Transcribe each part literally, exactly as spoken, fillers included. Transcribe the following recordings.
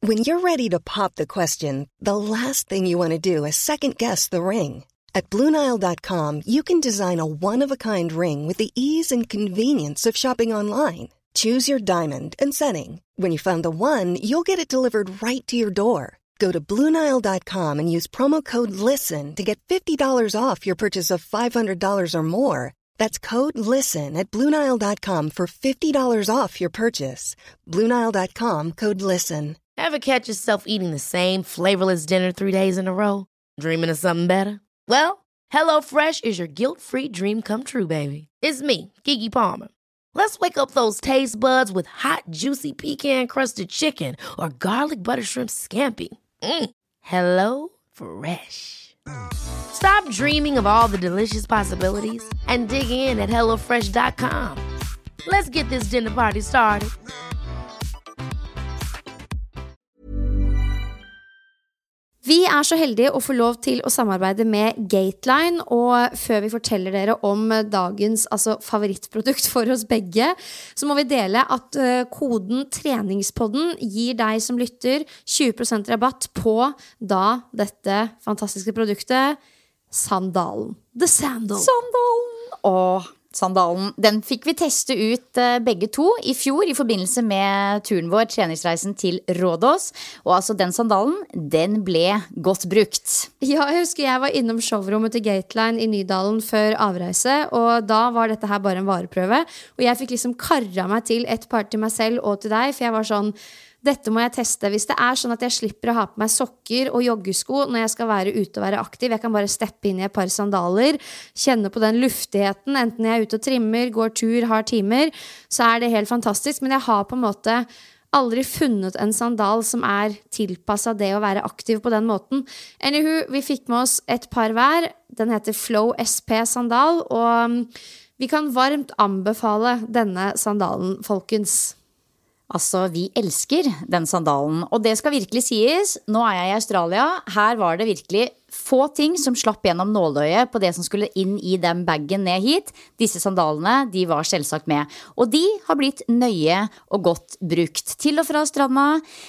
When you're ready to pop the question, the last thing you want to do is second-guess the ring. At Blue Nile dot com, you can design a one-of-a-kind ring with the ease and convenience of shopping online. Choose your diamond and setting. When you find the one, you'll get it delivered right to your door. Go to Blue Nile dot com and use promo code LISTEN to get fifty dollars off your purchase of five hundred dollars or more. That's code LISTEN at Blue Nile dot com for fifty dollars off your purchase. Blue Nile dot com, code LISTEN. Ever catch yourself eating the same flavorless dinner three days in a row? Dreaming of something better? Well, HelloFresh is your guilt-free dream come true, baby. It's me, Keke Palmer. Let's wake up those taste buds with hot, juicy pecan-crusted chicken or garlic butter shrimp scampi. Mm. Hello Fresh. Stop dreaming of all the delicious possibilities and dig in at hello fresh dot com. Let's get this dinner party started. Vi er så heldige å få lov til å samarbeide med Gateline, og før vi forteller dere om dagens altså, favorittprodukt for oss begge, så må vi dele at uh, koden treningspodden gir deg som lytter tjue prosent rabatt på da dette fantastiske produktet, sandalen. The Sandal. Sandalen! Åh, sandalen. Den fikk vi teste ut uh, begge to i fjor i forbindelse med turen vår, treningsreisen til Rådås. Og altså den sandalen, den ble godt brukt. Ja, jeg husker jeg var innom showrommet til Gateline i Nydalen før avreise, og da var dette her bare en vareprøve. Og jeg fikk liksom karra meg til et par til meg selv og til deg, for jeg var sånn, dette må jeg teste. Hvis det er sånn at jeg slipper å ha på meg sokker og joggesko når jeg skal være ute og være aktiv, jeg kan bare steppe inn i et par sandaler, kjenne på den luftigheten, enten jeg er ute og trimmer, går tur, har timer, så er det helt fantastisk. Men jeg har på en måte aldri funnet en sandal som er tilpasset det å være aktiv på den måten. Anywho, vi fikk med oss et par hver. Den heter Flow S P sandal, og vi kan varmt anbefale denne sandalen, folkens. Altså, vi elsker den sandalen, og det skal virkelig sies. Nå er jeg i Australia. Her var det virkelig få ting som slapp gjennom nåløyet på det som skulle inn i den baggen ned hit. Disse sandalene, de var selvsagt med. Og de har blitt nøye og godt brukt. Til og fra stranda,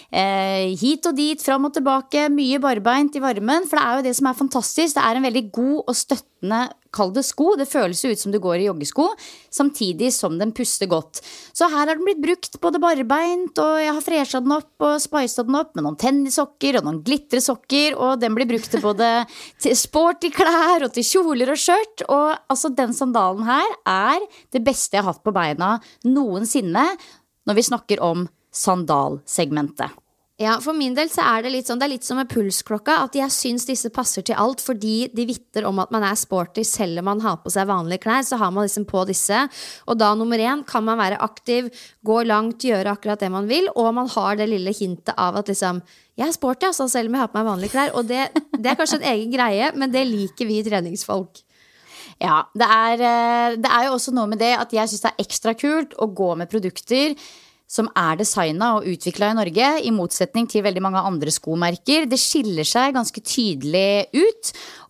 eh, hit og dit, fram og tilbake, mye barbeint i varmen. For det er jo det som er fantastisk. Det er en veldig god og støttende, kall det sko. Det føles ut som du går i joggesko, samtidig som den puster godt. Så her har den blitt brukt både barbeint, og jeg har freshet den opp og spicet den opp med noen tennissokker og noen glitresokker, og den blir brukt til både til sporty klær og til kjoler og skjørt. Og altså den sandalen her er det beste jeg har hatt på beina noensinne når vi snakker om sandalsegmentet. Ja, for min del så er det litt sånn, det er litt som med pulsklokka, at jeg synes disse passer til alt, fordi de vitter om at man er sporty, selv om man har på seg vanlige klær, så har man liksom på disse, og da nummer én kan man være aktiv, gå langt, gjøre akkurat det man vil, og man har det lille hintet av at liksom, jeg er sporty, altså, selv om jeg har på meg vanlige klær, og det, det er kanskje en egen greie, men det liker vi treningsfolk. Ja, det er, det er jo også noe med det at jeg synes det er ekstra kult å gå med produkter som er designet og utviklet i Norge, i motsetning til veldig mange andre skomerker. Det skiller seg ganske tydelig ut,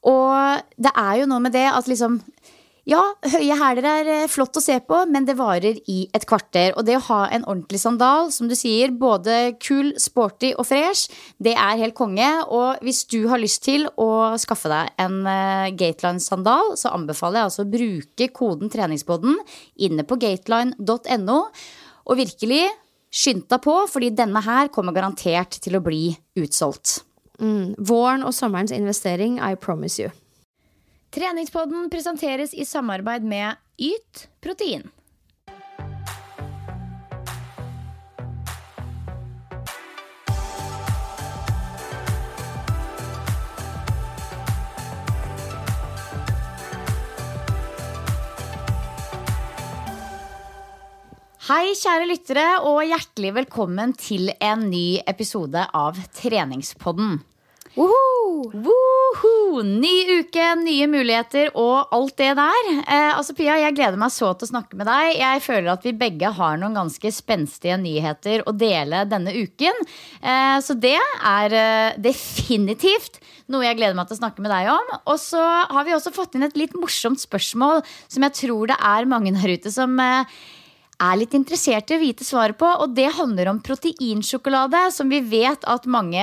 og det er jo noe med det at liksom, ja, høye hæler er flott å se på, men det varer i et kvarter. Og det å ha en ordentlig sandal, som du sier, både kul, sporty og fresh, det er helt konge. Og hvis du har lyst til å skaffe deg en uh, Gateline sandal, så anbefaler jeg altså å bruke koden treningspodden inne på gateline punktum no. Og virkelig skynd deg på, fordi denne her kommer garantert til å bli utsolgt. Mm, våren og sommerens investering, I promise you. Treningspodden presenteres i samarbeid med Yt Protein. Hei kjære lyttere, og hjertelig velkommen til en ny episode av Treningspodden. Woohoo! Woohoo! Ny uke, nye muligheter og alt det der. Eh, altså Pia, jeg gleder meg så til å snakke med deg. Jeg føler at vi begge har noen ganske spenstige nyheter å dele denne uken. Eh, så det er eh, definitivt noe jeg gleder meg til å snakke med deg om. Og så har vi også fått inn et litt morsomt spørsmål som jeg tror det er mange der ute som... Eh, er litt interessert i å vite svaret på, og det handler om proteinsjokolade, som vi vet at mange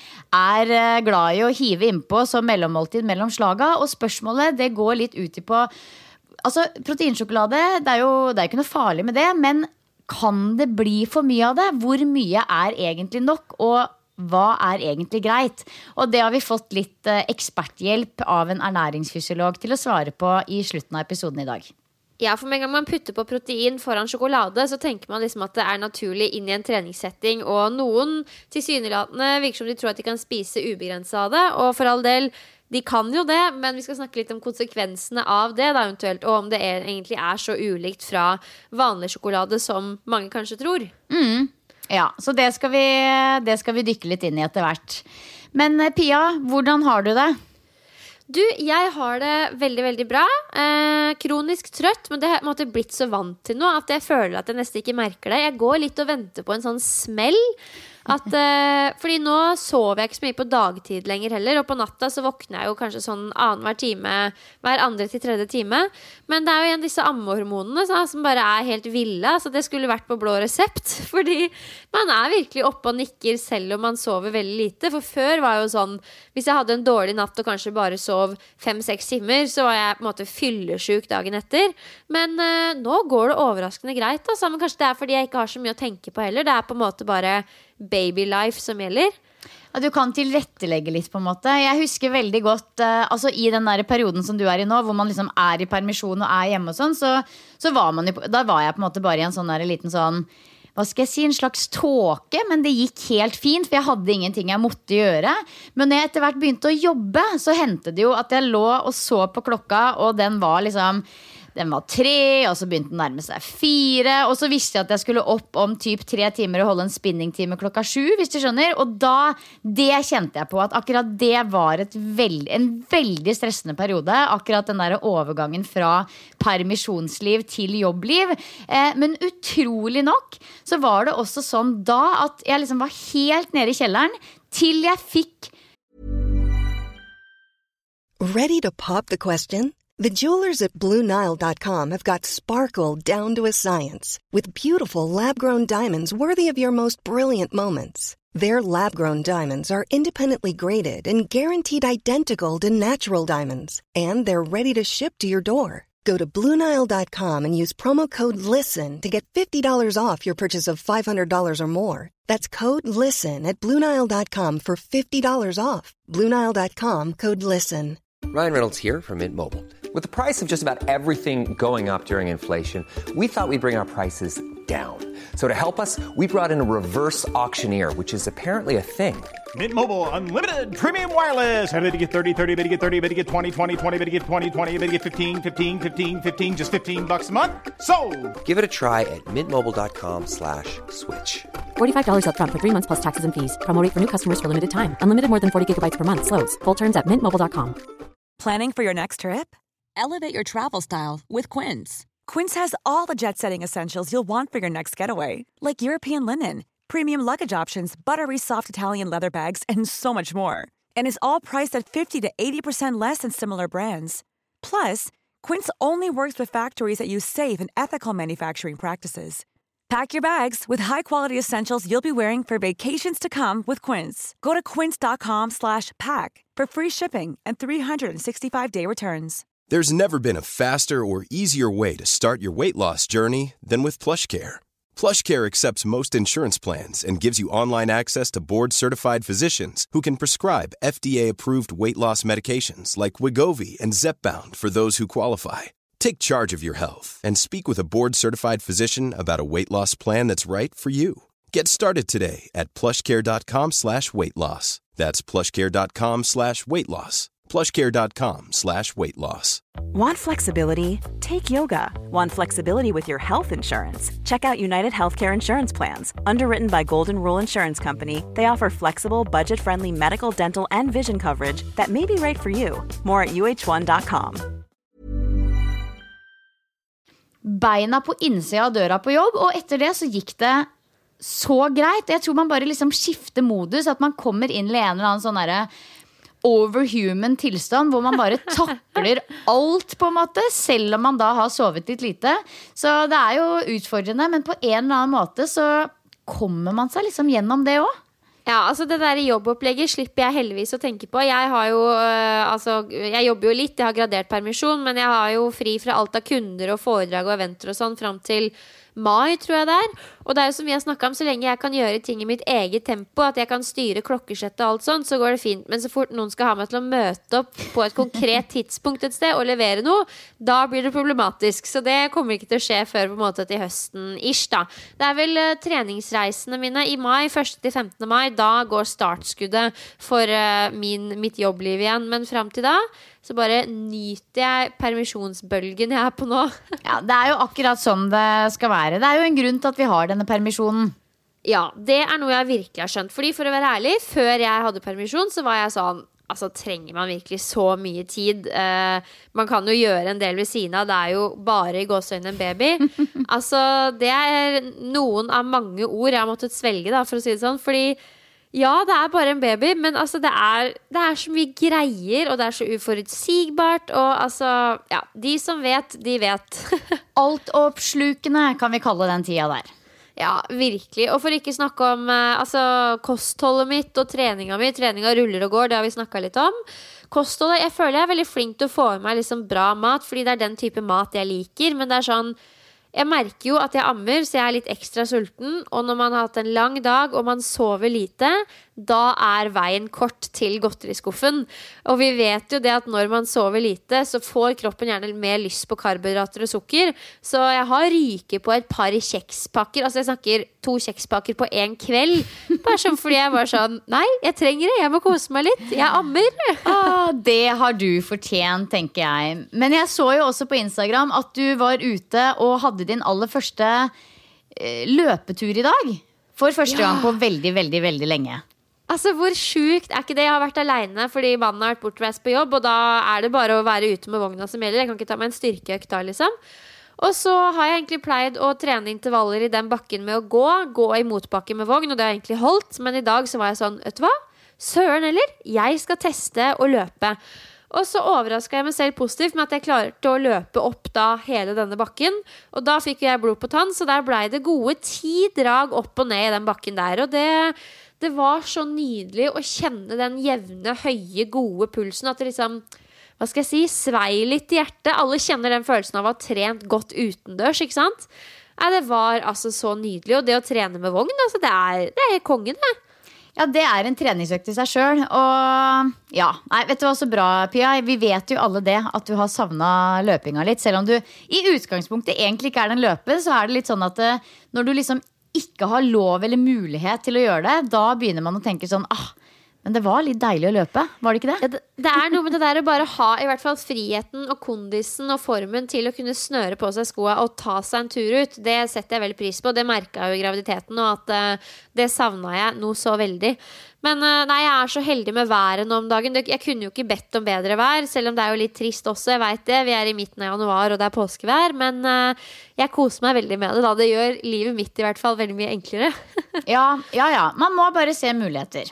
er glad i å hive innpå som mellommåltid mellom slaga, og spørsmålet det går litt ut i på, altså proteinsjokolade, det er jo det er ikke noe farlig med det, men kan det bli for mye av det? Hvor mye er egentlig nok, og hva er egentlig greit? Og det har vi fått litt eksperthjelp av en ernæringsfysiolog til å svare på i slutten av episoden i dag. Ja, for med en gang man putter på protein foran sjokolade, så tenker man liksom at det er naturlig inn i en treningssetting, og noen tilsynelatende virker som de tror at de kan spise ubegrenset av det, og for all del, de kan jo det, men vi skal snakke litt om konsekvensene av det da eventuelt, og om det er, egentlig er så ulikt fra vanlig sjokolade som mange kanskje tror. Mm. Ja, så det skal, vi, det skal vi dykke litt inn i etter hvert. Men Pia, hvordan har du det? Du, jeg har det veldig, veldig bra. Eh, kronisk trøtt, men det har jeg blitt så vant til nå at jeg føler at jeg nesten ikke merker det. Jeg går litt og venter på en sånn smell. At, eh, fordi nå sover jeg ikke så mye på dagtid lenger heller, og på natta så våkner jeg jo kanskje sånn annen hver time, hver andre til tredje time. Men det er jo igjen disse ammehormonene så, som bare er helt ville, så det skulle vært på blå resept. Fordi man er virkelig oppe og nikker selv om man sover veldig lite. For før var jo sånn, hvis jeg hadde en dårlig natt og kanskje bare sov fem-seks timer, så var jeg på en måte fyllesyk dagen etter. Men eh, nå går det overraskende greit, altså. Men kanskje det er fordi jeg ikke har så mye å tenke på heller. Det er på en måte bare baby life som gjelder. Ja, du kan tilrettelegge litt på en måte. Jeg husker veldig godt uh, altså i den der perioden som du er i nå, hvor man liksom er i permisjon og er hjemme og sånn, så, så var man jo, da var jeg på en måte bare i en sånn der liten sånn, hva skal jeg si, en slags tåke, men det gikk helt fint, for jeg hadde ingenting jeg måtte gjøre. Men når jeg etter hvert begynte å jobbe, så hendte det jo at jeg lå og så på klokka, og den var liksom Den var tre, og så begynte den nærme seg fire, og så visste jeg at jeg skulle opp om typ tre timer og holde en spinningtime klokka sju, hvis du skjønner. Og da, det kjente jeg på at akkurat det var et veld, en veldig stressende periode, akkurat den der overgangen fra permisjonsliv til jobbliv. Eh, men utrolig nok så var det også sånn da at jeg liksom var helt nede i kjelleren til jeg fikk. Ready to pop the question? The jewelers at Blue Nile dot com have got sparkle down to a science with beautiful lab-grown diamonds worthy of your most brilliant moments. Their lab-grown diamonds are independently graded and guaranteed identical to natural diamonds, and they're ready to ship to your door. Go to Blue Nile dot com and use promo code LISTEN to get fifty dollars off your purchase of five hundred dollars or more. That's code LISTEN at Blue Nile dot com for fifty dollars off. Blue Nile dot com, code LISTEN. Ryan Reynolds here from Mint Mobile. With the price of just about everything going up during inflation, we thought we'd bring our prices down. So to help us, we brought in a reverse auctioneer, which is apparently a thing. Mint Mobile Unlimited Premium Wireless. How to get thirty, thirty, how to get thirty, how to get twenty, twenty, twenty, how to get twenty, twenty, how to get fifteen, fifteen, fifteen, fifteen, just fifteen bucks a month? Sold! Give it a try at mintmobile.com slash switch. forty-five dollars up front for three months plus taxes and fees. Promo rate for new customers for limited time. Unlimited more than forty gigabytes per month. Slows full terms at mint mobile dot com. Planning for your next trip? Elevate your travel style with Quince. Quince has all the jet-setting essentials you'll want for your next getaway, like European linen, premium luggage options, buttery soft Italian leather bags, and so much more. And is all priced at fifty to eighty percent less than similar brands. Plus, Quince only works with factories that use safe and ethical manufacturing practices. Pack your bags with high-quality essentials you'll be wearing for vacations to come with Quince. Go to quince.com slash pack for free shipping and three sixty-five day returns. There's never been a faster or easier way to start your weight loss journey than with PlushCare. PlushCare accepts most insurance plans and gives you online access to board-certified physicians who can prescribe F D A-approved weight loss medications like Wegovy and Zepbound for those who qualify. Take charge of your health and speak with a board-certified physician about a weight loss plan that's right for you. Get started today at plushcare.com slash weight loss. That's plushcare.com slash weight loss. plushcare.com slash weight loss. Want flexibility? Take yoga. Want flexibility with your health insurance? Check out United Healthcare Insurance Plans. Underwritten by Golden Rule Insurance Company, they offer flexible, budget-friendly medical, dental, and vision coverage that may be right for you. More at U H one dot com. Beina på innsida av døra på jobb, og etter det så gikk det så greit. Jeg tror man bare liksom skifter modus, at man kommer inn i en eller annen sånn derre overhuman tilstand, hvor man bare takler alt på en måte, selv om man da har sovet litt lite. Så det er jo utfordrende, men på en eller annen måte så kommer man seg liksom gjennom det også. Ja, altså det der jobbopplegget slipper jeg heldigvis å tenke på. Jeg har jo, øh, altså, jeg jobber jo litt, jeg har gradert permisjon, men jeg har jo fri fra alt av kunder og foredrag og eventer og sånn frem til mai, tror jeg det er. Og det er jo som vi har snakket om, så lenge jeg kan gjøre ting i mitt eget tempo, at jeg kan styre klokkesett og alt sånt, så går det fint. Men så fort noen skal ha meg til å møte opp på et konkret tidspunkt et sted og levere noe, da blir det problematisk. Så det kommer ikke til å skje før på en måte til høsten ish da. Det er vel uh, treningsreisene mine i mai, første til femtende mai, da går startskuddet for uh, min, mitt jobbliv igjen. Men frem til da, så bare nyter jeg permisjonsbølgen jeg er på nå. Ja, det er jo akkurat sånn det skal være. Det er jo en grunn til at vi har denne permisjonen. Ja, det er noe jeg virkelig har skjønt. Fordi for å være ærlig, før jeg hadde permisjon, så var jeg sånn, altså trenger man virkelig så mye tid? Eh, man kan jo gjøre en del ved siden av, det er jo bare i gåseøyne en baby. Altså, det er noen av mange ord jeg har måttet svelge da, for å si det sånn, fordi ja, det er bare en baby, men altså det er, det er så mye greier, og det er så uforutsigbart, og altså, ja, de som vet, de vet. Alt oppslukende kan vi kalle den tida der. Ja, virkelig. Og for ikke snakke om altså, kostholdet mitt og treninga mi. Treninga ruller og går, det har vi snakket litt om. Kostholdet, jeg føler jeg er veldig flink til å få i meg liksom bra mat, fordi det er den type mat jeg liker, men det er sånn, jeg merker jo at jeg ammer, så jeg er litt ekstra sulten, og når man har hatt en lang dag, og man sover lite, da er veien kort til godteriskuffen. Og vi vet jo det at når man sover lite, så får kroppen gjerne mer lyst på karbohydrater og sukker, så jeg har ryket på et par kjekspakker, altså jeg snakker to kjekspakker på en kveld, bare sånn fordi jeg var sånn, nei, jeg trenger det, jeg må kose meg litt, jeg ammer. Ah, det har du fortjent, tenker jeg. Men jeg så jo også på Instagram at du var ute og hadde din aller første eh, løpetur i dag. For første ja. gang på veldig, veldig, veldig lenge. Altså, hvor sjukt er ikke det? Jeg har vært alene fordi mannen har vært bortreist på jobb, og da er det bare å være ute med vogna som gjelder. Jeg kan ikke ta meg en styrkeøkt da, liksom. Og så har jeg egentlig pleid å trene intervaller i den bakken med å gå, gå i motbakke med vogn, og det har jeg egentlig holdt. Men i dag så var jeg sånn, vet du hva? Søren heller, jeg skal teste å løpe. Og så overrasket jeg meg selv positivt med at jeg klarte å løpe opp da hele denne bakken. Og da fikk jeg blod på tann, så der ble det gode ti drag opp og ned i den bakken der. Og det, det var så nydelig å kjenne den jevne, høye, gode pulsen. At det liksom, hva skal jeg si, svei litt i hjertet. Alle kjenner den følelsen av å ha trent godt utendørs, ikke sant? Nei, det var altså så nydelig. Og det å trene med vogn, altså det er, det er kongen det. Ja, det er en treningsøkt i seg selv. Og ja, nei, vet du hva, så bra, Pia. Vi vet jo alle det, at du har savnet løpinga litt. Selv om du i utgangspunktet egentlig ikke er den løpen, så er det litt sånn at når du liksom ikke har lov eller mulighet til å gjøre det, da begynner man å tenke sånn, ah, men det var litt deilig å løpe, var det ikke det? Ja, det, det er noe med det der å bare ha i hvert fall friheten og kondisen og formen til å kunne snøre på seg skoene og ta seg en tur ut. Det setter jeg veldig pris på, det merket jeg jo i graviditeten, og at uh, det savnet jeg noe så veldig. Men uh, nei, jeg er så heldig med været nå om dagen. Jeg kunne jo ikke bedt om bedre vær, selv om det er jo litt trist også, jeg vet det. Vi er i midten av januar og det er påskevær, men uh, jeg koser meg veldig med det da. Det gjør livet mitt i hvert fall veldig mye enklere. ja, ja, ja. Man må bare se muligheter.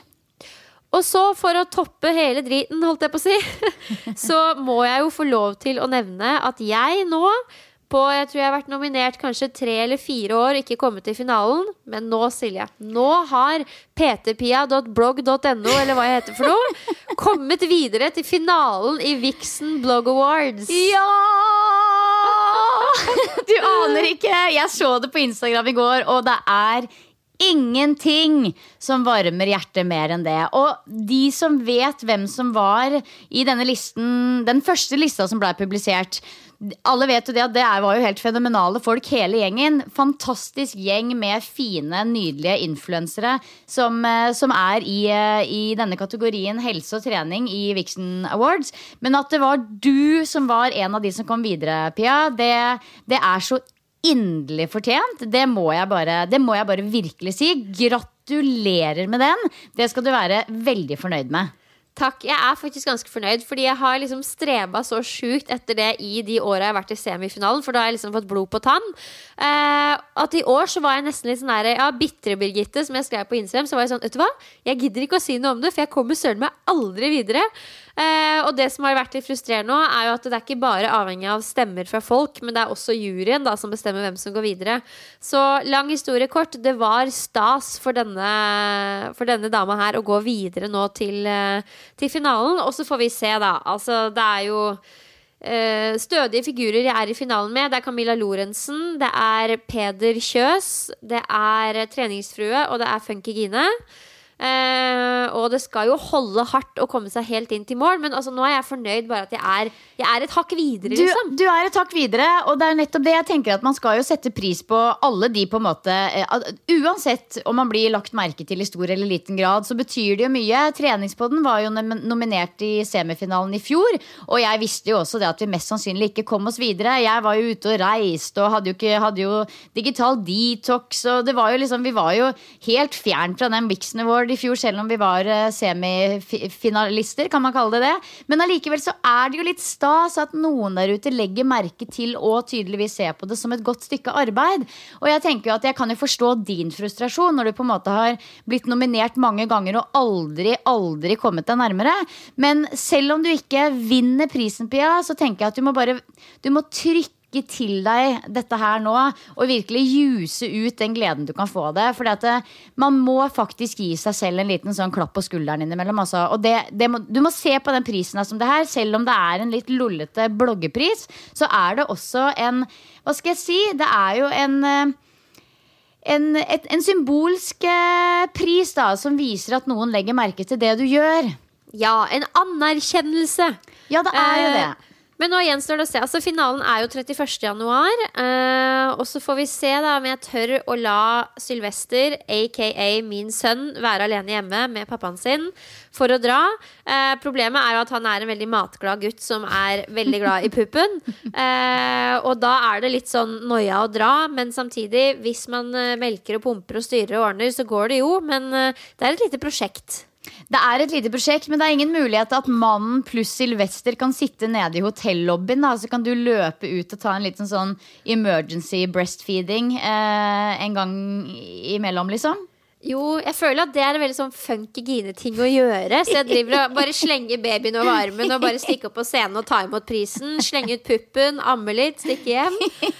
Og så for å toppe hele driten, holdt jeg på å si, så må jeg jo få lov til å nevne at jeg nå, på, jeg tror jeg har vært nominert kanskje tre eller fire år, ikke kommet til finalen, men nå, Silje, nå har p t pia dot blogg dot n o, eller hva jeg heter for noe, kommet videre til finalen i Vixen Blog Awards. Ja! Du aner ikke, jeg så det på Instagram i går, og det er ingenting som varmer hjertet mer enn det. Og de som vet hvem som var i denne listen, den første lista som ble publisert, alle vet jo det at det var jo helt fenomenale folk, hele gjengen. Fantastisk gjeng med fine, nydelige influensere som, som er i, i denne kategorien helse og trening i Vixen Awards. Men at det var du som var en av de som kom videre, Pia, det, det er så inderlig fortjent. Det må jeg bare, det må jeg bare virkelig si. Gratulerer med den. Det skal du være veldig fornøyd med. Takk, jeg er faktisk ganske fornøyd, fordi jeg har liksom strebet så sjukt etter det i de årene jeg har vært i semifinalen, for da har jeg liksom fått blod på tann. Eh, at i år så var jeg nesten litt sånn der, ja, bittre Birgitte, som jeg skrev på Instagram, så var jeg sånn, vet du hva? Jeg gidder ikke å si noe om det, for jeg kommer søren meg aldri videre. Eh, og det som har vært litt frustrerende nå, er jo at det er ikke bare avhengig av stemmer fra folk, men det er også juryen da, som bestemmer hvem som går videre. Så lang historie kort, det var stas for denne, for denne dama her å gå videre nå til til finalen, og så får vi se da altså det er jo uh, stødige figurer jeg er i finalen med. Det er Camilla Lorentzen, det er Peder Kjøs, det er treningsfrue, og det er Funky Gine. Uh, og det skal jo holde hardt å komme seg helt inn til mål, men altså, nå er jeg fornøyd bare at jeg er, jeg er et hakk videre liksom. du, du er et hakk videre, og det er nettopp det jeg tenker, at man skal jo sette pris på alle de på en måte uh, uansett om man blir lagt merke til i stor eller liten grad, så betyr det jo mye. Treningspodden var jo nominert i semifinalen i fjor, og jeg visste jo også det at vi mest sannsynlig ikke kom oss videre. Jeg var jo ute og reiste og hadde jo, ikke, hadde jo digital detox, og det var jo liksom, vi var jo helt fjern fra den viksene vår i fjor, selv om vi var semifinalister, kan man kalle det det. Men allikevel så er det jo litt stas at noen der ute legger merke til og tydeligvis ser på det som et godt stykke arbeid. Og jeg tenker jo at jeg kan jo forstå din frustrasjon når du på en måte har blitt nominert mange ganger og aldri, aldri kommet deg nærmere. Men selv om du ikke vinner prisen, Pia, så tenker jeg at du må bare, du må trykke til deg dette her nå og virkelig juse ut den gleden du kan få av det, for at det, man må faktisk gi seg selv en liten sånn klapp på skulderen innimellom altså. Og det, det må, du må se på den prisen som det her, selv om det er en litt lullete bloggepris, så er det også en, hva skal jeg si, det er jo en en, et, en symbolsk pris da, som viser at noen legger merke til det du gjør. Ja, en anerkjennelse. Ja, det er jo det. Men nå gjenstår det å se. Altså, finalen er jo trettiførste januar, eh, og så får vi se da om jeg tør å la Sylvester, aka min sønn, være alene hjemme med pappaen sin for å dra. Eh, problemet er jo at han er en veldig matglad gutt som er veldig glad i puppen. Eh, og da er det litt sånn noia å dra, men samtidig, hvis man melker og pumper og styrer og ordner, så går det jo, men eh, det er et lite prosjekt. Det er et lite prosjekt, men det er ingen mulighet at mannen pluss Sylvester kan sitte nede i hotellobbyen da, så kan du løpe ut og ta en liten sånn emergency breastfeeding eh, en gang imellom liksom. Jo, jeg føler at det er en veldig sånn funky Gine-ting å gjøre. Så jeg driver og bare slenger babyen over armen og bare stikker opp på scenen og tar imot prisen. Slenge ut puppen, amme litt, stikke hjem.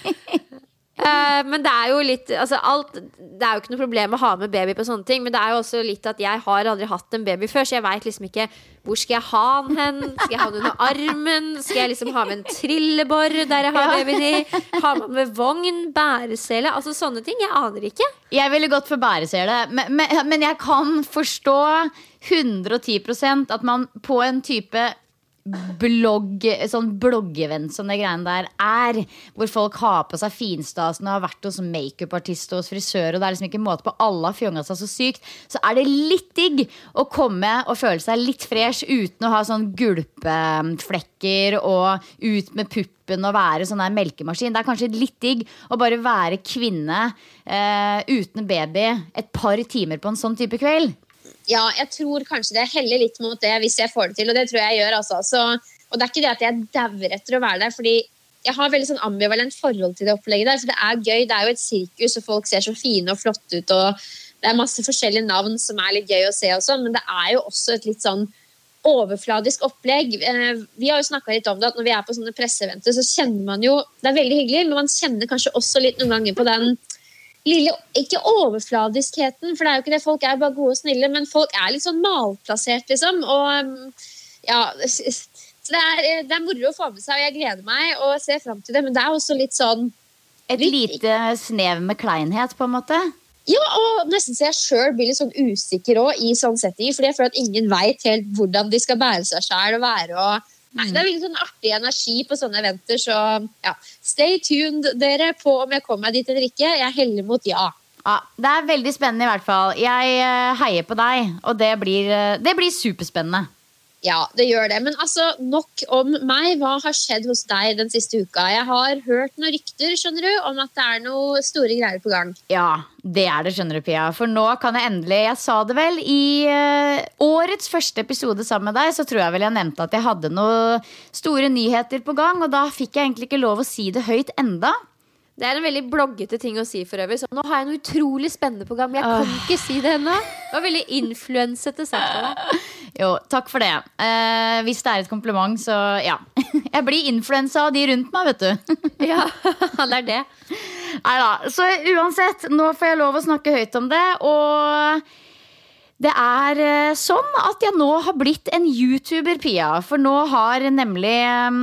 Uh, men det er jo litt altså alt, det er jo ikke noe problem å ha med baby på sånne ting, men det er jo også litt at jeg har aldri hatt en baby før, så jeg vet liksom ikke hvor skal jeg ha den hen, skal jeg ha den under armen, skal jeg liksom ha med en trillebår der jeg har babyen i, ha med vogn, bæresele, altså sånne ting, jeg aner ikke. Jeg ville gått for bæresele, men, men, men jeg kan forstå hundre og ti prosent at man på en type blogg, sånn bloggevent som det greiene der er, hvor folk har på seg finstasen og har vært hos make-up-artist og hos frisør, og det er liksom ikke måte på, alle har fjonget seg så sykt, så er det litt digg å komme og føle seg litt fresh uten å ha sånn gulpeflekker og ut med puppen og være sånn der melkemaskin. Det er kanskje litt digg å bare være kvinne eh, uten baby et par timer på en sånn type kveld. Ja, jeg tror kanskje det heller litt mot det hvis jeg får det til, og det tror jeg jeg gjør altså. Så, og det er ikke det at jeg dauer etter å være der, fordi jeg har veldig sånn ambivalent forhold til det opplegget der, for det er gøy, det er jo et sirkus, og folk ser så fine og flotte ut, og det er masse forskjellige navn som er litt gøy å se og sånn, men det er jo også et litt sånn overfladisk opplegg. Vi har jo snakket litt om det, at når vi er på sånne presseeventer, så kjenner man jo, det er veldig hyggelig, men man kjenner kanskje også litt noen ganger på den lille, ikke overfladiskheten, for det er jo ikke det, folk er bare gode og snille, men folk er litt sånn malplassert liksom, og ja, så det er, det er moro å få med seg, og jeg gleder meg og ser frem til det, men det er også litt sånn et litt, lite snev med kleinhet på en måte. Ja, og nesten så jeg selv blir litt sånn usikker også i sånne settinger, fordi jeg føler at ingen vet helt hvordan de skal bære seg selv og være, og nei, det er veldig sånn artig energi på sånne eventer, så ja, stay tuned dere på om jeg kommer meg dit eller ikke. Jeg heller mot ja. Ja, det er veldig spennende i hvert fall. Jeg heier på deg, og det blir, det blir superspennende. Ja, det gjør det. Men altså, nok om meg. Hva har skjedd hos deg den siste uka? Jeg har hørt noen rykter, skjønner du, om at det er noe store greier på gang. Ja, det er det, skjønner du, Pia. For nå kan jeg endelig, jeg sa det vel, i uh, årets første episode sammen med deg, så tror jeg vel jeg nevnte at jeg hadde noen store nyheter på gang, og da fikk jeg egentlig ikke lov å si det høyt enda. Det er en veldig bloggete ting å si for øvrig. Så nå har jeg noe utrolig spennende på gang, men jeg kan ikke si det ennå. Det var veldig influensete sagt av deg. Jo, takk for det. Eh, hvis det er et kompliment, så ja. Jeg blir influensa av de rundt meg, vet du. Ja, det er det. Neida, så uansett, nå får jeg lov å snakke høyt om det, og det er sånn at jeg nå har blitt en YouTuber, Pia. For nå har nemlig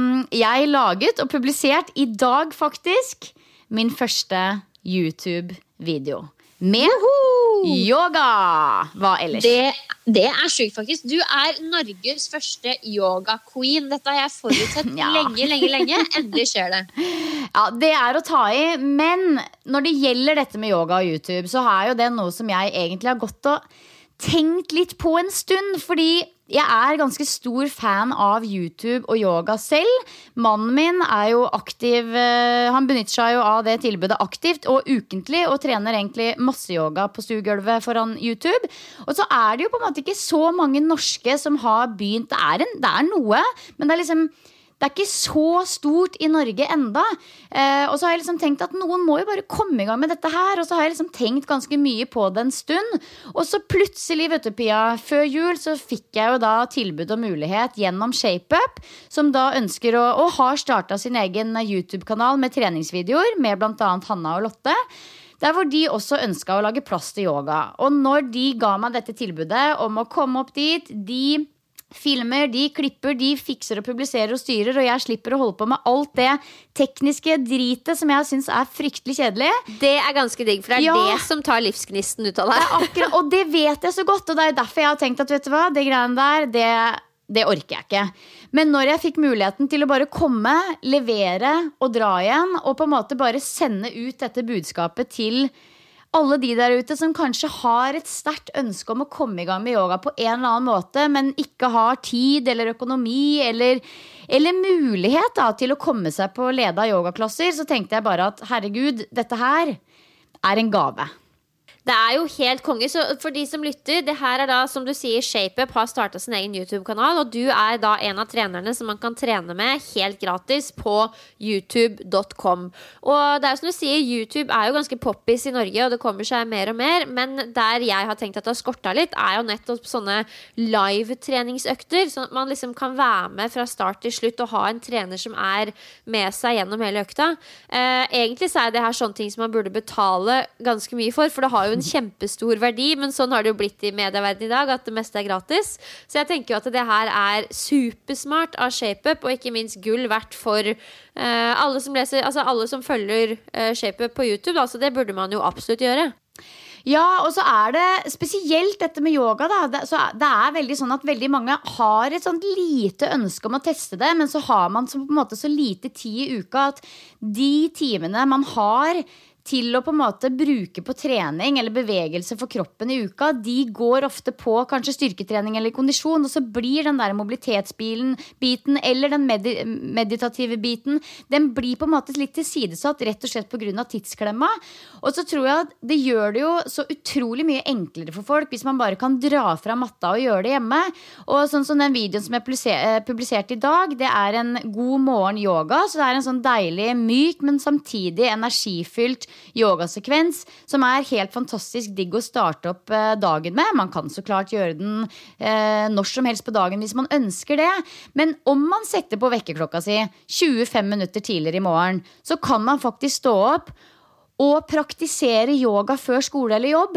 jeg laget og publisert i dag faktisk min første YouTube-video med Woohoo! Yoga. Hva ellers? Det, det er sykt faktisk. Du er Norges første yoga-queen. Dette har jeg forutsett ja. lenge, lenge, lenge. Endelig skjer det. Ja, det er å ta i. Men når det gjelder dette med yoga og YouTube, så er jo det noe som jeg egentlig har gått og tenkt litt på en stund, fordi jeg er ganske stor fan av YouTube og yoga selv. Mannen min er jo aktiv, han benytter seg jo av det tilbudet aktivt og ukentlig, og trener egentlig masse yoga på stuegulvet foran YouTube. Og så er det jo på en måte ikke så mange norske som har begynt, det er, en, det er noe, men det er liksom det er ikke så stort i Norge enda. Eh, og så har jeg liksom tenkt at noen må jo bare komme i gang med dette her. Og så har jeg liksom tenkt ganske mye på det en stund. Og så plutselig, vet du, Pia, før jul så fikk jeg jo da tilbud og mulighet gjennom ShapeUp, som da ønsker å, og har startet sin egen YouTube-kanal med treningsvideoer, med blant annet Hanna og Lotte. Der hvor de også ønsket å lage plass til yoga. Og når de ga meg dette tilbudet om å komme opp dit, de filmer, de klipper, de fikser og publiserer og styrer, og jeg slipper å holde på med alt det tekniske dritet som jeg synes er fryktelig kjedelig. Det er ganske digg, for det er ja. det som tar livsgnisten ut av deg. Det akkurat, og det vet jeg så godt, og det er derfor jeg har tenkt at, vet du hva, det greiene der, det, det orker jeg ikke. Men når jeg fikk muligheten til å bare komme, levere og dra igjen, og på en måte bare sende ut dette budskapet til alle de der ute som kanskje har et sterkt ønske om å komme i gang med yoga på en eller annen måte, men ikke har tid eller økonomi eller, eller mulighet da, til å komme seg på ledet yogaklasser, så tenkte jeg bare at herregud, dette her er en gave. Det er jo helt konge, så for de som lytter, det her er da, som du sier, ShapeUp har startet sin egen YouTube-kanal, og du er da en av trenerne som man kan trene med helt gratis på youtube punktum com. Og det er jo som du sier, YouTube er jo ganske poppis i Norge, og det kommer seg mer og mer, men der jeg har tenkt at det har skortet litt, er jo nettopp sånne live-treningsøkter, sånn at man liksom kan være med fra start til slutt og ha en trener som er med seg gjennom hele økta. Eh, egentlig så er det her sånne ting som man burde betale ganske mye for, for det har jo en kjempestor verdi, men sånn har det jo blitt i medieverdenen i dag, at det meste er gratis. Så jeg tenker jo at det her er supersmart av ShapeUp, og ikke minst gull verdt for uh, alle som leser, altså alle som følger uh, ShapeUp på YouTube, da, så det burde man jo absolutt gjøre. Ja, og så er det spesielt dette med yoga da, det, så det er veldig sånn at veldig mange har et sånt lite ønske om å teste det, men så har man så, på en måte så lite tid i uka at de timene man har til å på en måte bruke på trening eller bevegelse for kroppen i uka, de går ofte på kanskje styrketrening eller kondisjon, og så blir den der mobilitetsbiten biten, eller den medi meditative biten, den blir på en måte litt tilsidesatt, rett og slett på grunn av tidsklemma. Og så tror jeg at det gjør det jo så utrolig mye enklere for folk hvis man bare kan dra fra matta og gjøre det hjemme. Og sånn som den videoen som er publisert i dag, det er en god morgen yoga, så det er en sånn deilig, myk, men samtidig energifylt yogasekvens som er helt fantastisk digg å starte opp eh, dagen med. Man kan så klart gjøre den eh, når som helst på dagen hvis man ønsker det, men om man setter på vekkerklokka si tjuefem minutter tidligere i morgen, så kan man faktisk stå opp og praktisere yoga før skole eller jobb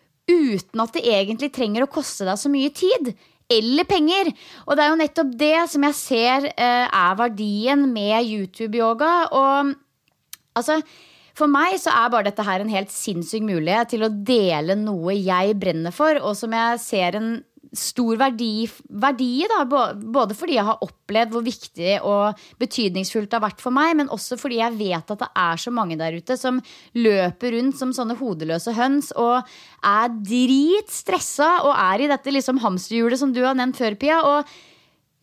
uten at det egentlig trenger å koste deg så mye tid eller penger. Og det er jo nettopp det som jeg ser eh, er verdien med YouTube-yoga. Og altså, for meg så er bare dette her en helt sinnssyk mulighet til å dele noe jeg brenner for, og som jeg ser en stor verdi, verdi da, både fordi jeg har opplevd hvor viktig og betydningsfullt det har vært for meg, men også fordi jeg vet at det er så mange der ute som løper rundt som sånne hodeløse høns og er dritstressa og er i dette liksom hamsterhjulet som du har nevnt før, Pia, og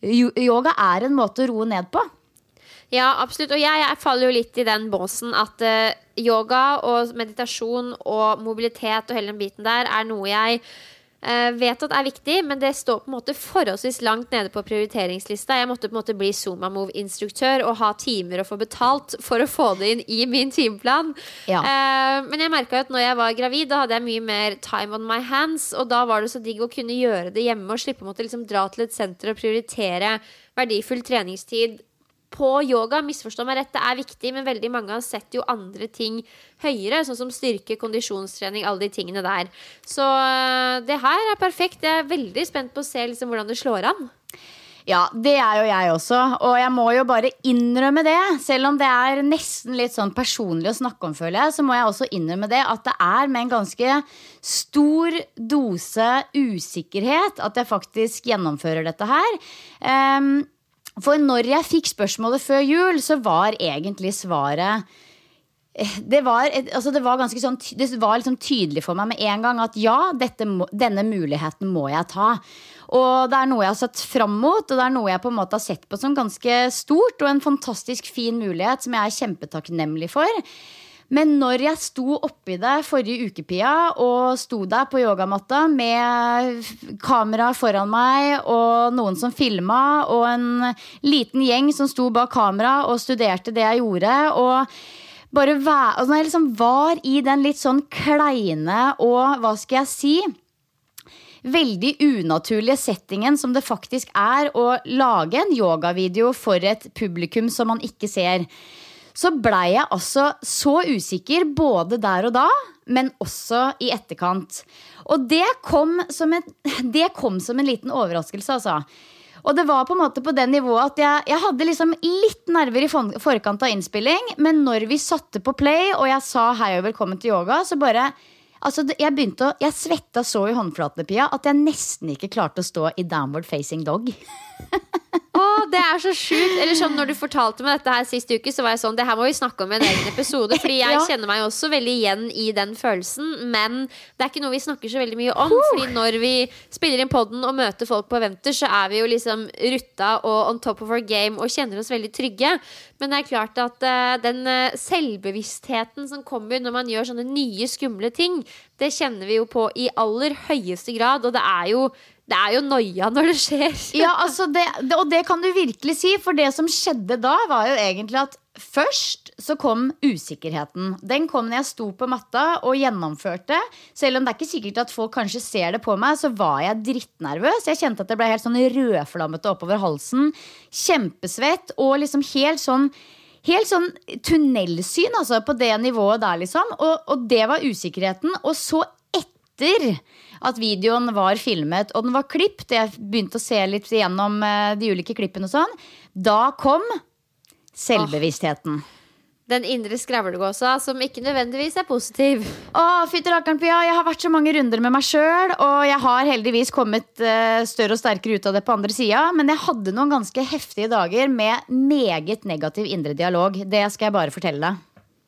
yoga er en måte å roe ned på. Ja, absolutt. Og jeg, jeg faller jo litt i den båsen at uh, yoga og meditasjon og mobilitet og hele den biten der er noe jeg uh, vet at er viktig, men det står på en måte forholdsvis langt nede på prioriteringslista. Jeg måtte på en måte bli Zuma Move-instruktør og ha timer og få betalt for å få det inn i min timeplan. Ja. Uh, men jeg merket at når jeg var gravid, da hadde jeg mye mer time on my hands, og da var det så digg å kunne gjøre det hjemme og slippe å måtte liksom dra til et senter og prioritere verdifull treningstid på yoga. Misforstå meg rett, det er viktig, men veldig mange har sett jo andre ting høyere, sånn som styrke, kondisjonstrening, alle de tingene der. Så det her er perfekt. Jeg er veldig spent på å se liksom hvordan det slår an. Ja, det er jo jeg også, og jeg må jo bare innrømme det, selv om det er nesten litt sånn personlig å snakke om, føler jeg, så må jeg også innrømme det, at det er med en ganske stor dose usikkerhet at jeg faktisk gjennomfører dette her. Um, For når jeg fikk spørsmålet før jul, så var egentlig svaret Det var, altså det var ganske sånn Det var liksom tydelig for meg med en gang at ja, dette, denne muligheten må jeg ta. Og det er noe jeg har sett frem mot, og det er noe jeg på en måte har sett på som ganske stort, og en fantastisk fin mulighet som jeg er kjempetakknemlig for. Men når jeg sto oppi det forrige uke, Pia, og sto der på yogamatta med kamera foran meg, og noen som filmet, og en liten gjeng som sto bak kamera og studerte det jeg gjorde, og bare var, altså når jeg liksom var i den litt sånn kleine, og hva skal jeg si, veldig unaturlige settingen som det faktisk er å lage en yogavideo for et publikum som man ikke ser, så ble jeg altså så usikker både der og da, men også i etterkant. Og det kom som en, det kom som en liten overraskelse, altså. Og det var på en måte på det nivået at jeg, jeg hadde liksom litt nerver i forkant av innspilling, men når vi satte på play, og jeg sa hei og velkommen til yoga, så bare, altså jeg begynte å, jeg svettet så i håndflatene, Pia, at jeg nesten ikke klarte å stå i downward facing dog. Åh, det er så sjukt. Eller sånn, når du fortalte meg dette her sist uke, så var jeg sånn, det her må vi snakke om i en egen episode, fordi jeg ja. kjenner meg også veldig igjen i den følelsen, men det er ikke noe vi snakker så veldig mye om, fordi når vi spiller inn podden og møter folk på eventer, så er vi jo liksom rutta og on top of our game og kjenner oss veldig trygge. Men det er klart at uh, den uh, selvbevisstheten som kommer når man gjør sånne nye skumle ting, det kjenner vi jo på i aller høyeste grad, og det er jo Det er jo noia når det skjer. Ja, altså det, det, og det kan du virkelig si, for det som skjedde da var jo egentlig at først så kom usikkerheten. Den kom når jeg sto på matta og gjennomførte. Selv om det er ikke sikkert at folk kanskje ser det på meg, så var jeg drittnervøs. Jeg kjente at det ble helt sånn rødflammete oppover halsen, kjempesvett, og liksom helt sånn Helt sånn tunnelsyn, altså, på det nivået der, liksom. Og, og det var usikkerheten. Og så etter at videoen var filmet, og den var klippet, jeg begynte å se litt gjennom de ulike klippene og sånn, da kom selvbevisstheten. Oh. Den indre skravlegåsa som ikke nødvendigvis er positiv. Åh, fytterakkeren, Pia, jeg har vært så mange runder med meg selv, og jeg har heldigvis kommet uh, større og sterkere ut av det på andre siden, men jeg hadde noen ganske heftige dager med meget negativ indre dialog. Det skal jeg bare fortelle deg.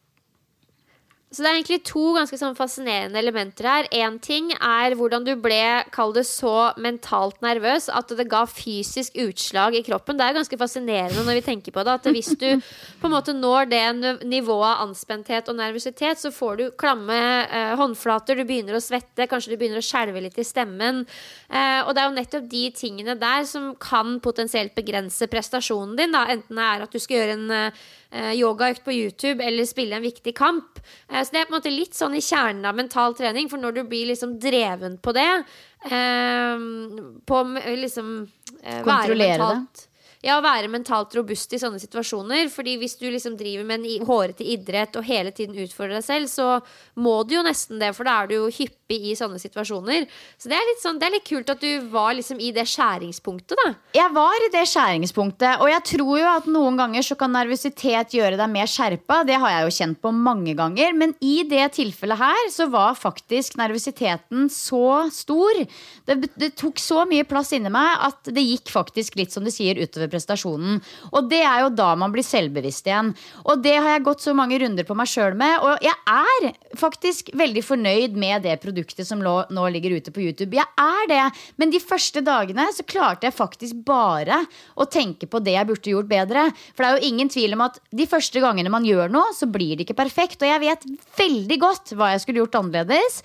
Så det er egentlig to ganske sånn fascinerende elementer her. En ting er hvordan du ble, kall det så mentalt nervøs, at det ga fysisk utslag i kroppen. Det er ganske fascinerende når vi tenker på det, at hvis du på en måte når det nivået av anspenthet og nervøsitet, så får du klamme eh, håndflater, du begynner å svette, kanskje du begynner å skjelve litt i stemmen. Eh, og det er jo nettopp de tingene der som kan potensielt begrense prestasjonen din, da. Enten det er at du skal gjøre en eh, yogaøkt på YouTube, eller spille en viktig kamp. Eh, Så det er på en måte litt sånn i kjernen av mental trening, for når du blir liksom dreven på det, eh, på liksom eh, kontrollere mentalt, det. Ja, være mentalt robust i sånne situasjoner, fordi hvis du liksom driver med en hårete idrett og hele tiden utfordrer deg selv, så må du jo nesten det, for da er du jo hyppig i sånne situasjoner. Så det er litt sånn, det er litt kult at du var liksom i det skjæringspunktet, da. Jeg var i det skjæringspunktet, og jeg tror jo at noen ganger så kan nervøsitet gjøre deg mer skjerpa. Det har jeg jo kjent på mange ganger, men i det tilfellet her så var faktisk nervøsiteten så stor. Det, det tok så mye plass inni meg at det gikk faktisk litt, som du sier, utover prestasjonen. Og det er jo da man blir selvbevisst igjen. Og det har jeg gått så mange runder på meg selv med, og jeg er faktisk veldig fornøyd med det produktet produktet som lå, nå ligger ute på YouTube. Jeg er det, men de første dagene så klarte jeg faktisk bare å tenke på det jeg burde gjort bedre. For det er jo ingen tvil om at de første gangene man gjør noe, så blir det ikke perfekt. Og jeg vet veldig godt hva jeg skulle gjort annerledes.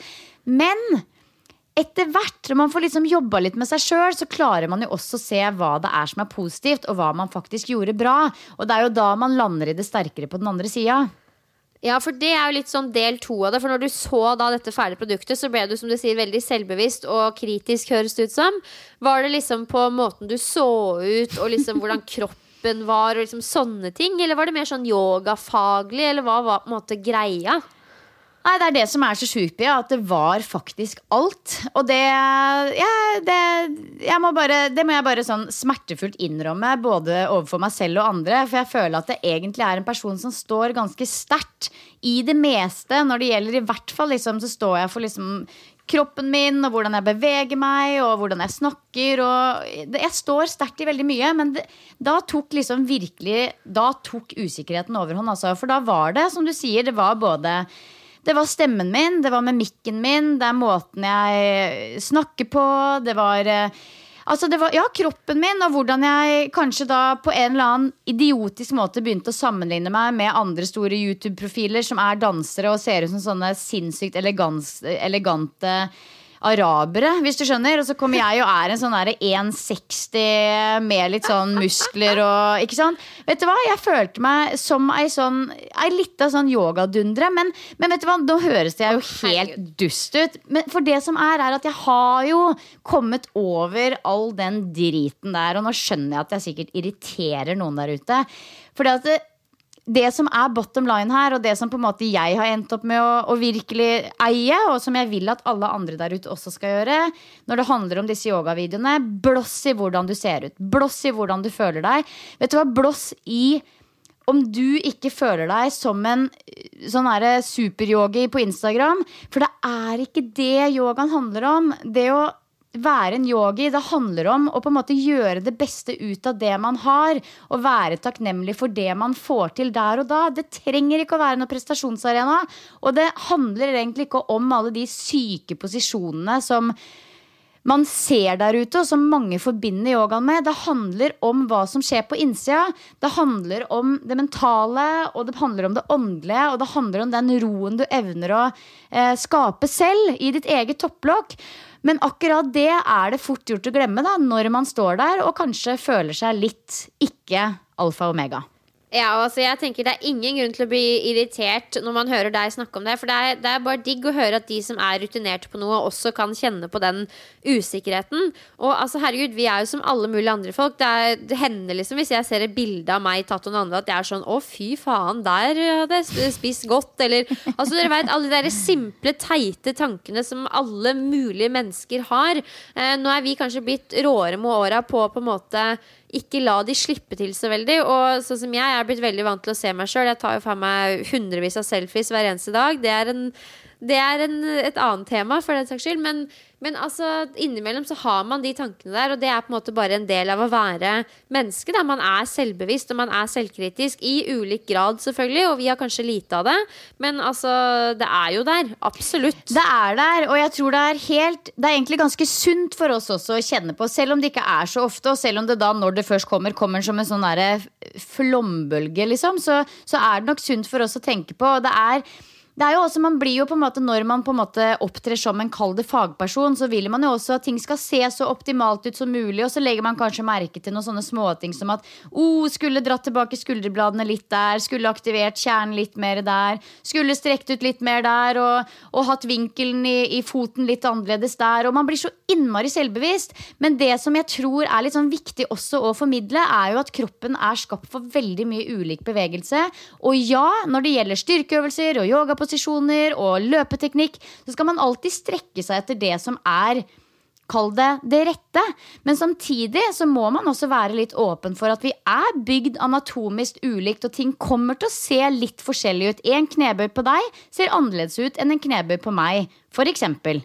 Men etter hvert, når man får liksom jobba litt med seg selv, så klarer man jo også å se hva det er som er positivt, og hva man faktisk gjorde bra. Og det er jo da man lander i det sterkere på den andre siden. Ja, for det er jo litt sånn del to av det. For når du så da dette ferdige produktet, så ble du, som du sier, veldig selvbevisst og kritisk, høres det ut som. Var det liksom på måten du så ut, og liksom hvordan kroppen var, og liksom sånne ting? Eller var det mer sånn yogafaglig, eller hva var på en måte greia? Nei, det er det som er så sjukt, at det var faktisk alt. Og det, ja, det, jeg må bare, det må jeg bare sånn smertefullt innrømme, både overfor meg selv og andre. For jeg føler at det egentlig er en person som står ganske sterkt i det meste. Når det gjelder i hvert fall, liksom, så står jeg for liksom kroppen min, og hvordan jeg beveger meg, og hvordan jeg snakker. Og jeg står sterkt i veldig mye, men det, da tok liksom virkelig, da tok usikkerheten overhånd. Altså. For da var det, som du sier, det var både... Det var stemmen min, det var mimikken min, det er måten jeg snakker på, det var, altså det var ja, kroppen min, og hvordan jeg kanskje da på en eller annen idiotisk måte begynte å sammenligne meg med andre store YouTube-profiler som er dansere og ser ut som sånne sinnssykt elegans, elegante arabere, hvis du skjønner. Og så kommer jeg og er en sånn der en seksti med litt sånn muskler og, ikke sant? Vet du hva? Jeg følte meg som ei sånn, ei litt av sånn yogadundre, men, men vet du hva? Nå høres det jo helt dust ut. Men for det som er, er at jeg har jo kommet over all den driten der, og nå skjønner jeg at jeg sikkert irriterer noen der ute. Fordi at det, det som er bottom line her, og det som på en måte jeg har endt opp med å, å virkelig eie, og som jeg vil at alle andre der ute også skal gjøre, når det handler om disse yogavideoene, blåss i hvordan du ser ut, blåss i hvordan du føler deg. Vet du hva? Blåss i om du ikke føler deg som en sånn her superyogi på Instagram, for det er ikke det yogaen handler om. Det å være en yogi, det handler om å på en måte gjøre det beste ut av det man har, og være takknemlig for det man får til der og da. Det trenger ikke å være noen prestasjonsarena, og det handler egentlig ikke om alle de syke posisjonene som man ser der ute, og som mange forbinder yogaen med. Det handler om hva som skjer på innsida. Det handler om det mentale, og det handler om det åndelige, og det handler om den roen du evner å eh, skape selv i ditt eget topplokk. Men akkurat det er det fort gjort å glemme da, når man står der og kanskje føler seg litt ikke alfa og omega. Ja, altså jeg tenker det er ingen grunn til å bli irritert når man hører deg snakke om det, for det er, det er bare digg å høre at de som er rutinert på noe også kan kjenne på den usikkerheten. Og altså herregud, vi er jo som alle mulige andre folk. Det, er, det hender liksom hvis jeg ser et bilde av meg tatt og noen andre, at jeg er sånn, å fy faen, der hadde jeg spist godt, eller altså dere vet, alle de der simple, teite tankene som alle mulige mennesker har. Eh, nå er vi kanskje blitt råere med åra på på en måte ikke la de slippe til så veldig. Og sånn som jeg, jeg er blitt veldig vant til å se meg selv. Jeg tar jo for meg hundrevis av selfies hver eneste dag. Det er, en, det er en, et annet tema for den saks skyld. Men, men altså, innimellom så har man de tankene der, og det er på en måte bare en del av å være menneske. Da. Man er selvbevisst, og man er selvkritisk i ulik grad selvfølgelig, og vi har kanskje lite av det. Men altså, det er jo der. Absolutt. Det er der, og jeg tror det er helt, det er egentlig ganske sunt for oss også å kjenne på, selv om det ikke er så ofte, og selv om det da, når det først kommer, kommer som en sånn der flombølge, liksom, så, så er det nok sunt for oss å tenke på, og det er Det er jo også, man blir jo på en måte, når man på en måte opptrer som en kalde fagperson, så vil man jo også at ting skal se så optimalt ut som mulig, og så legger man kanskje merke til noen sånne småting som at, oh, skulle dratt tilbake skulderbladene litt der, skulle aktivert kjernen litt mer der, skulle strekt ut litt mer der, og, og hatt vinkelen i, i foten litt annerledes der, og man blir så innmari selvbevisst. Men det som jeg tror er litt sånn viktig også å formidle, er jo at kroppen er skapt for veldig mye ulik bevegelse, og ja, når det gjelder styrkeøvelser og yoga posisjoner og løpeteknikk, så skal man alltid strekke seg etter det som er, kall det, det rette. Men samtidig så må man også være litt åpen for at vi er bygd anatomisk ulikt, og ting kommer til å se litt forskjellig ut. En knebøy på deg ser annerledes ut enn en knebøy på meg, for eksempel.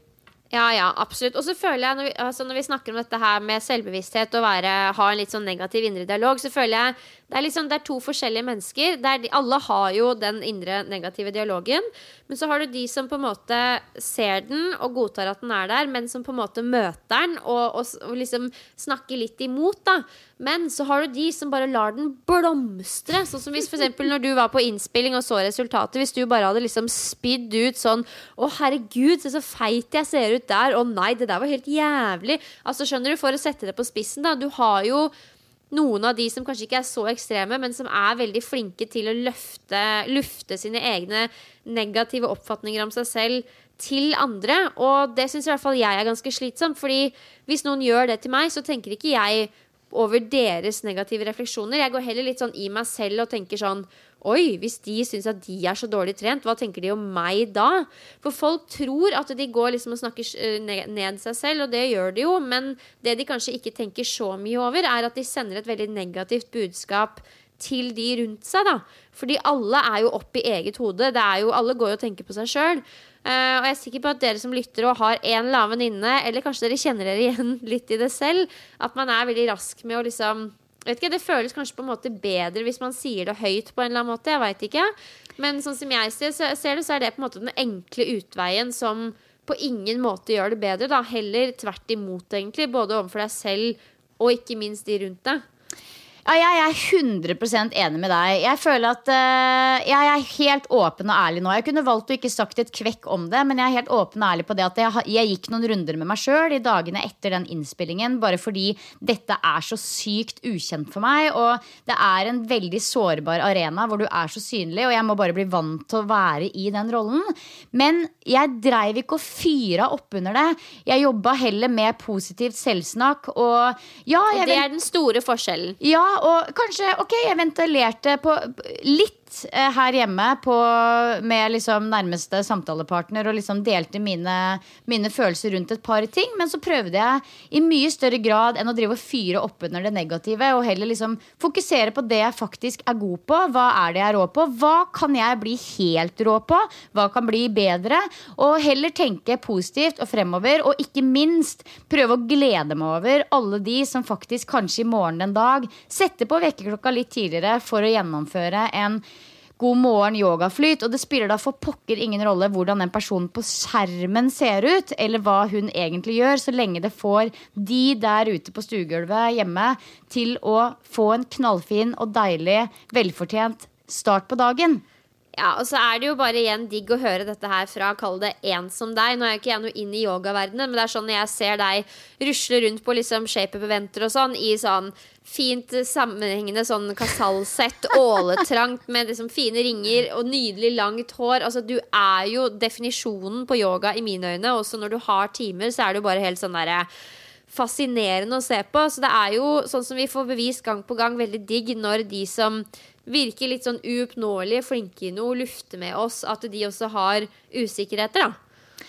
Ja, ja, absolutt. Og så føler jeg, når vi, altså når vi snakker om dette her med selvbevissthet og være, ha en litt sånn negativ indre dialog, så føler jeg det er, liksom, det er to forskjellige mennesker. Der de, alle har jo den indre negative dialogen, men så har du de som på en måte ser den og godtar at den er der, men som på en måte møter den og, og, og liksom snakker litt imot, da. Men så har du de som bare lar den blomstre. Sånn som hvis for eksempel når du var på innspilling og så resultatet, hvis du bare hadde liksom spydd ut sånn, å herregud, se så feit jeg ser ut der, å nei, det der var helt jævlig. Altså skjønner du, for å sette det på spissen da, du har jo noen av de som kanskje ikke er så ekstreme, men som er veldig flinke til å løfte, lufte sine egne negative oppfatninger om seg selv til andre, og det synes i hvert fall jeg er ganske slitsomt, fordi hvis noen gjør det til meg, så tenker ikke jeg over deres negative refleksjoner. Jeg går heller litt sånn i meg selv og tenker sånn, oi, hvis de synes at de er så dårlig trent, hva tenker de om meg da? For folk tror at de går liksom og snakker ned seg selv, og det gjør de jo, men det de kanskje ikke tenker så mye over, er at de sender et veldig negativt budskap til de rundt seg da. Fordi alle er jo opp i eget hode, det er jo, alle går jo og tenker på seg selv. Uh, og jeg er sikker på at dere som lytter og har en eller annen venninne, eller kanskje dere kjenner dere igjen litt i det selv, at man er veldig rask med å liksom, vet ikke, det føles kanskje på en måte bedre hvis man sier det høyt på en eller annen måte, jeg vet ikke, men sånn som jeg ser, så, ser det, så er det på en måte den enkle utveien som på ingen måte gjør det bedre da, heller tvert imot egentlig, både overfor deg selv og ikke minst de rundt deg. Ja, jeg er hundre prosent enig med deg. Jeg føler at uh, jeg er helt åpen og ærlig nå. Jeg kunne valgt å ikke sagt et kvekk om det, men jeg er helt åpen og ærlig på det at jeg, jeg gikk noen runder med meg selv i dagene etter den innspillingen, bare fordi dette er så sykt ukjent for meg, og det er en veldig sårbar arena hvor du er så synlig, og jeg må bare bli vant til å være i den rollen. Men jeg dreiv ikke å fyre opp under det. Jeg jobbet heller med positivt selvsnakk, og ja, jeg og det er den store forskjellen. Ja, og kanskje, ok, jeg ventilerte på litt her hjemme på, med liksom nærmeste samtalepartner og liksom delte mine, mine følelser rundt et par ting, men så prøvde jeg i mye større grad enn å drive og fyre opp under det negative og heller liksom fokusere på det jeg faktisk er god på. Hva er det jeg er rå på? Hva kan jeg bli helt rå på? Hva kan bli bedre? Og heller tenke positivt og fremover, og ikke minst prøve å glede meg over alle de som faktisk kanskje i morgen den dag setter på vekkerklokka litt tidligere for å gjennomføre en god morgen yogaflyt, og det spiller da for pokker ingen rolle hvordan den personen på skjermen ser ut, eller hva hun egentlig gjør, så lenge det får de der ute på stuegulvet hjemme til å få en knallfin og deilig, velfortjent start på dagen. Ja, og så er det jo bare igjen digg å høre dette her fra, kall det en som deg. Nå er jo ikke jeg noe inn i yogaverdenen, men det er sånn når jeg ser deg rusle rundt på liksom shape-up-eventer og sånn, i sånn fint sammenhengende sånn kasalsett, åletrangt med liksom fine ringer og nydelig langt hår. Altså du er jo definisjonen på yoga i mine øyne, også når du har timer så er det jo bare helt sånn der fascinerende å se på. Så det er jo sånn som vi får bevist gang på gang veldig digg når de som virker litt sånn uoppnåelige, flinke i noe, lufter med oss, at de også har usikkerheter da.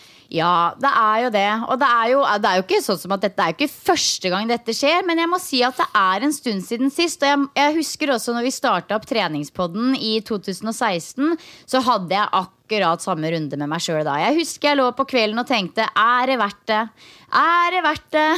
Ja, det er jo det. Og det er jo, det er jo ikke sånn som at dette er jo ikke første gang dette skjer, men jeg må si at det er en stund siden sist. Og jeg, jeg husker også når vi startet opp treningspodden i to tusen og seksten, så hadde jeg akkurat samme runde med meg selv da. Jeg husker jeg lå på kvelden og tenkte, er det verdt det? Er det verdt det?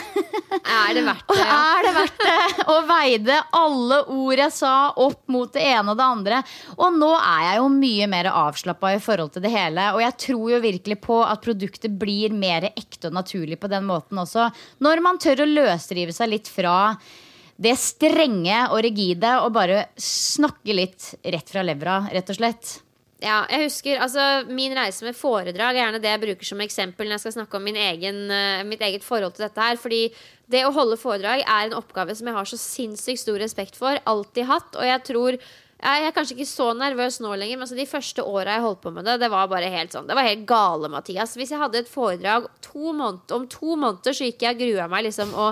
Er det verdt det, ja. Er det verdt det? Og veide alle ord jeg sa opp mot det ene og det andre. Og nå er jeg jo mye mer avslappet i forhold til det hele. Og jeg tror jo virkelig på at produktet blir mer ekte og naturlig på den måten også. Når man tør å løsrive seg litt fra det strenge og rigide og bare snakke litt rett fra levra, rett og slett. Ja, jeg husker, altså min reise med foredrag er gjerne det jeg bruker som eksempel når jeg skal snakke om min egen, uh, mitt eget forhold til dette her, fordi det å holde foredrag er en oppgave som jeg har så sinnssykt stor respekt for, alltid hatt, og jeg tror, jeg er kanskje ikke så nervøs nå lenger, men altså de første årene jeg holdt på med det, det var bare helt sånn, det var helt gale, Mathias. Hvis jeg hadde et foredrag to måneder, om to måneder så gikk jeg og grua meg liksom og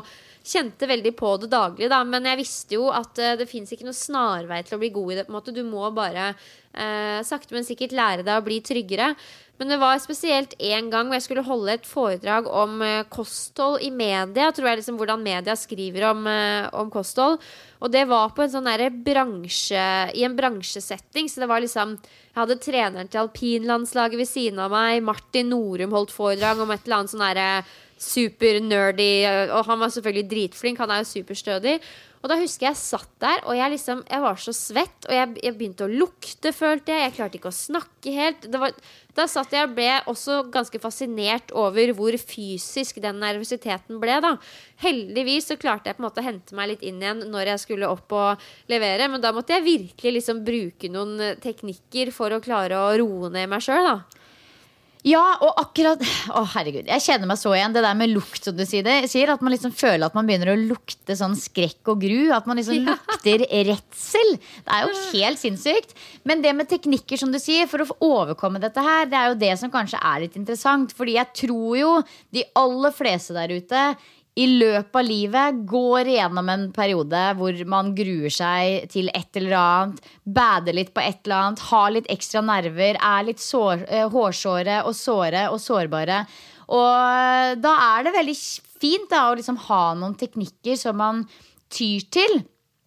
kjente veldig på det daglig da, men jeg visste jo at uh, det finnes ikke noe snarvei til å bli god i det på en måte. Du må bare uh, sakte men sikkert lære deg å bli tryggere. Men det var spesielt en gang hvor jeg skulle holde et foredrag om uh, kosthold i media, tror jeg liksom hvordan media skriver om, uh, om kosthold. Og det var på en sånn der bransje, i en bransjesetting, så det var liksom, jeg hadde treneren til alpinlandslaget ved siden av meg, Martin Norum holdt foredrag om et eller annet sånn der super nerdy, og han var selvfølgelig dritflink, han er jo superstødig. Og da husker jeg satt der, og jeg liksom, jeg var så svett, og jeg, jeg begynte å lukte, følte jeg, jeg klarte ikke å snakke helt. Det var, da satt jeg og ble også ganske fascinert over hvor fysisk den nervøsiteten ble da. Heldigvis så klarte jeg på en måte å hente meg litt inn igjen når jeg skulle opp og levere, men da måtte jeg virkelig liksom bruke noen teknikker for å klare å roe ned meg selv da. Ja, og akkurat, å herregud, jeg kjenner meg så igjen, det der med lukt som du sier, sier at man liksom føler at man begynner å lukte sånn skrekk og gru, at man liksom ja. lukter redsel. Det er jo helt sinnssykt. Men det med teknikker som du sier, for å overkomme dette her, det er jo det som kanskje er litt interessant, fordi jeg tror jo de aller fleste der ute i løpet av livet går gjennom en periode hvor man gruer seg til et eller annet, bader litt på et eller annet, har litt ekstra nerver, er litt sår, hårsåre og såre og sårbare. Og da er det veldig fint da, å liksom ha noen teknikker som man tyr til.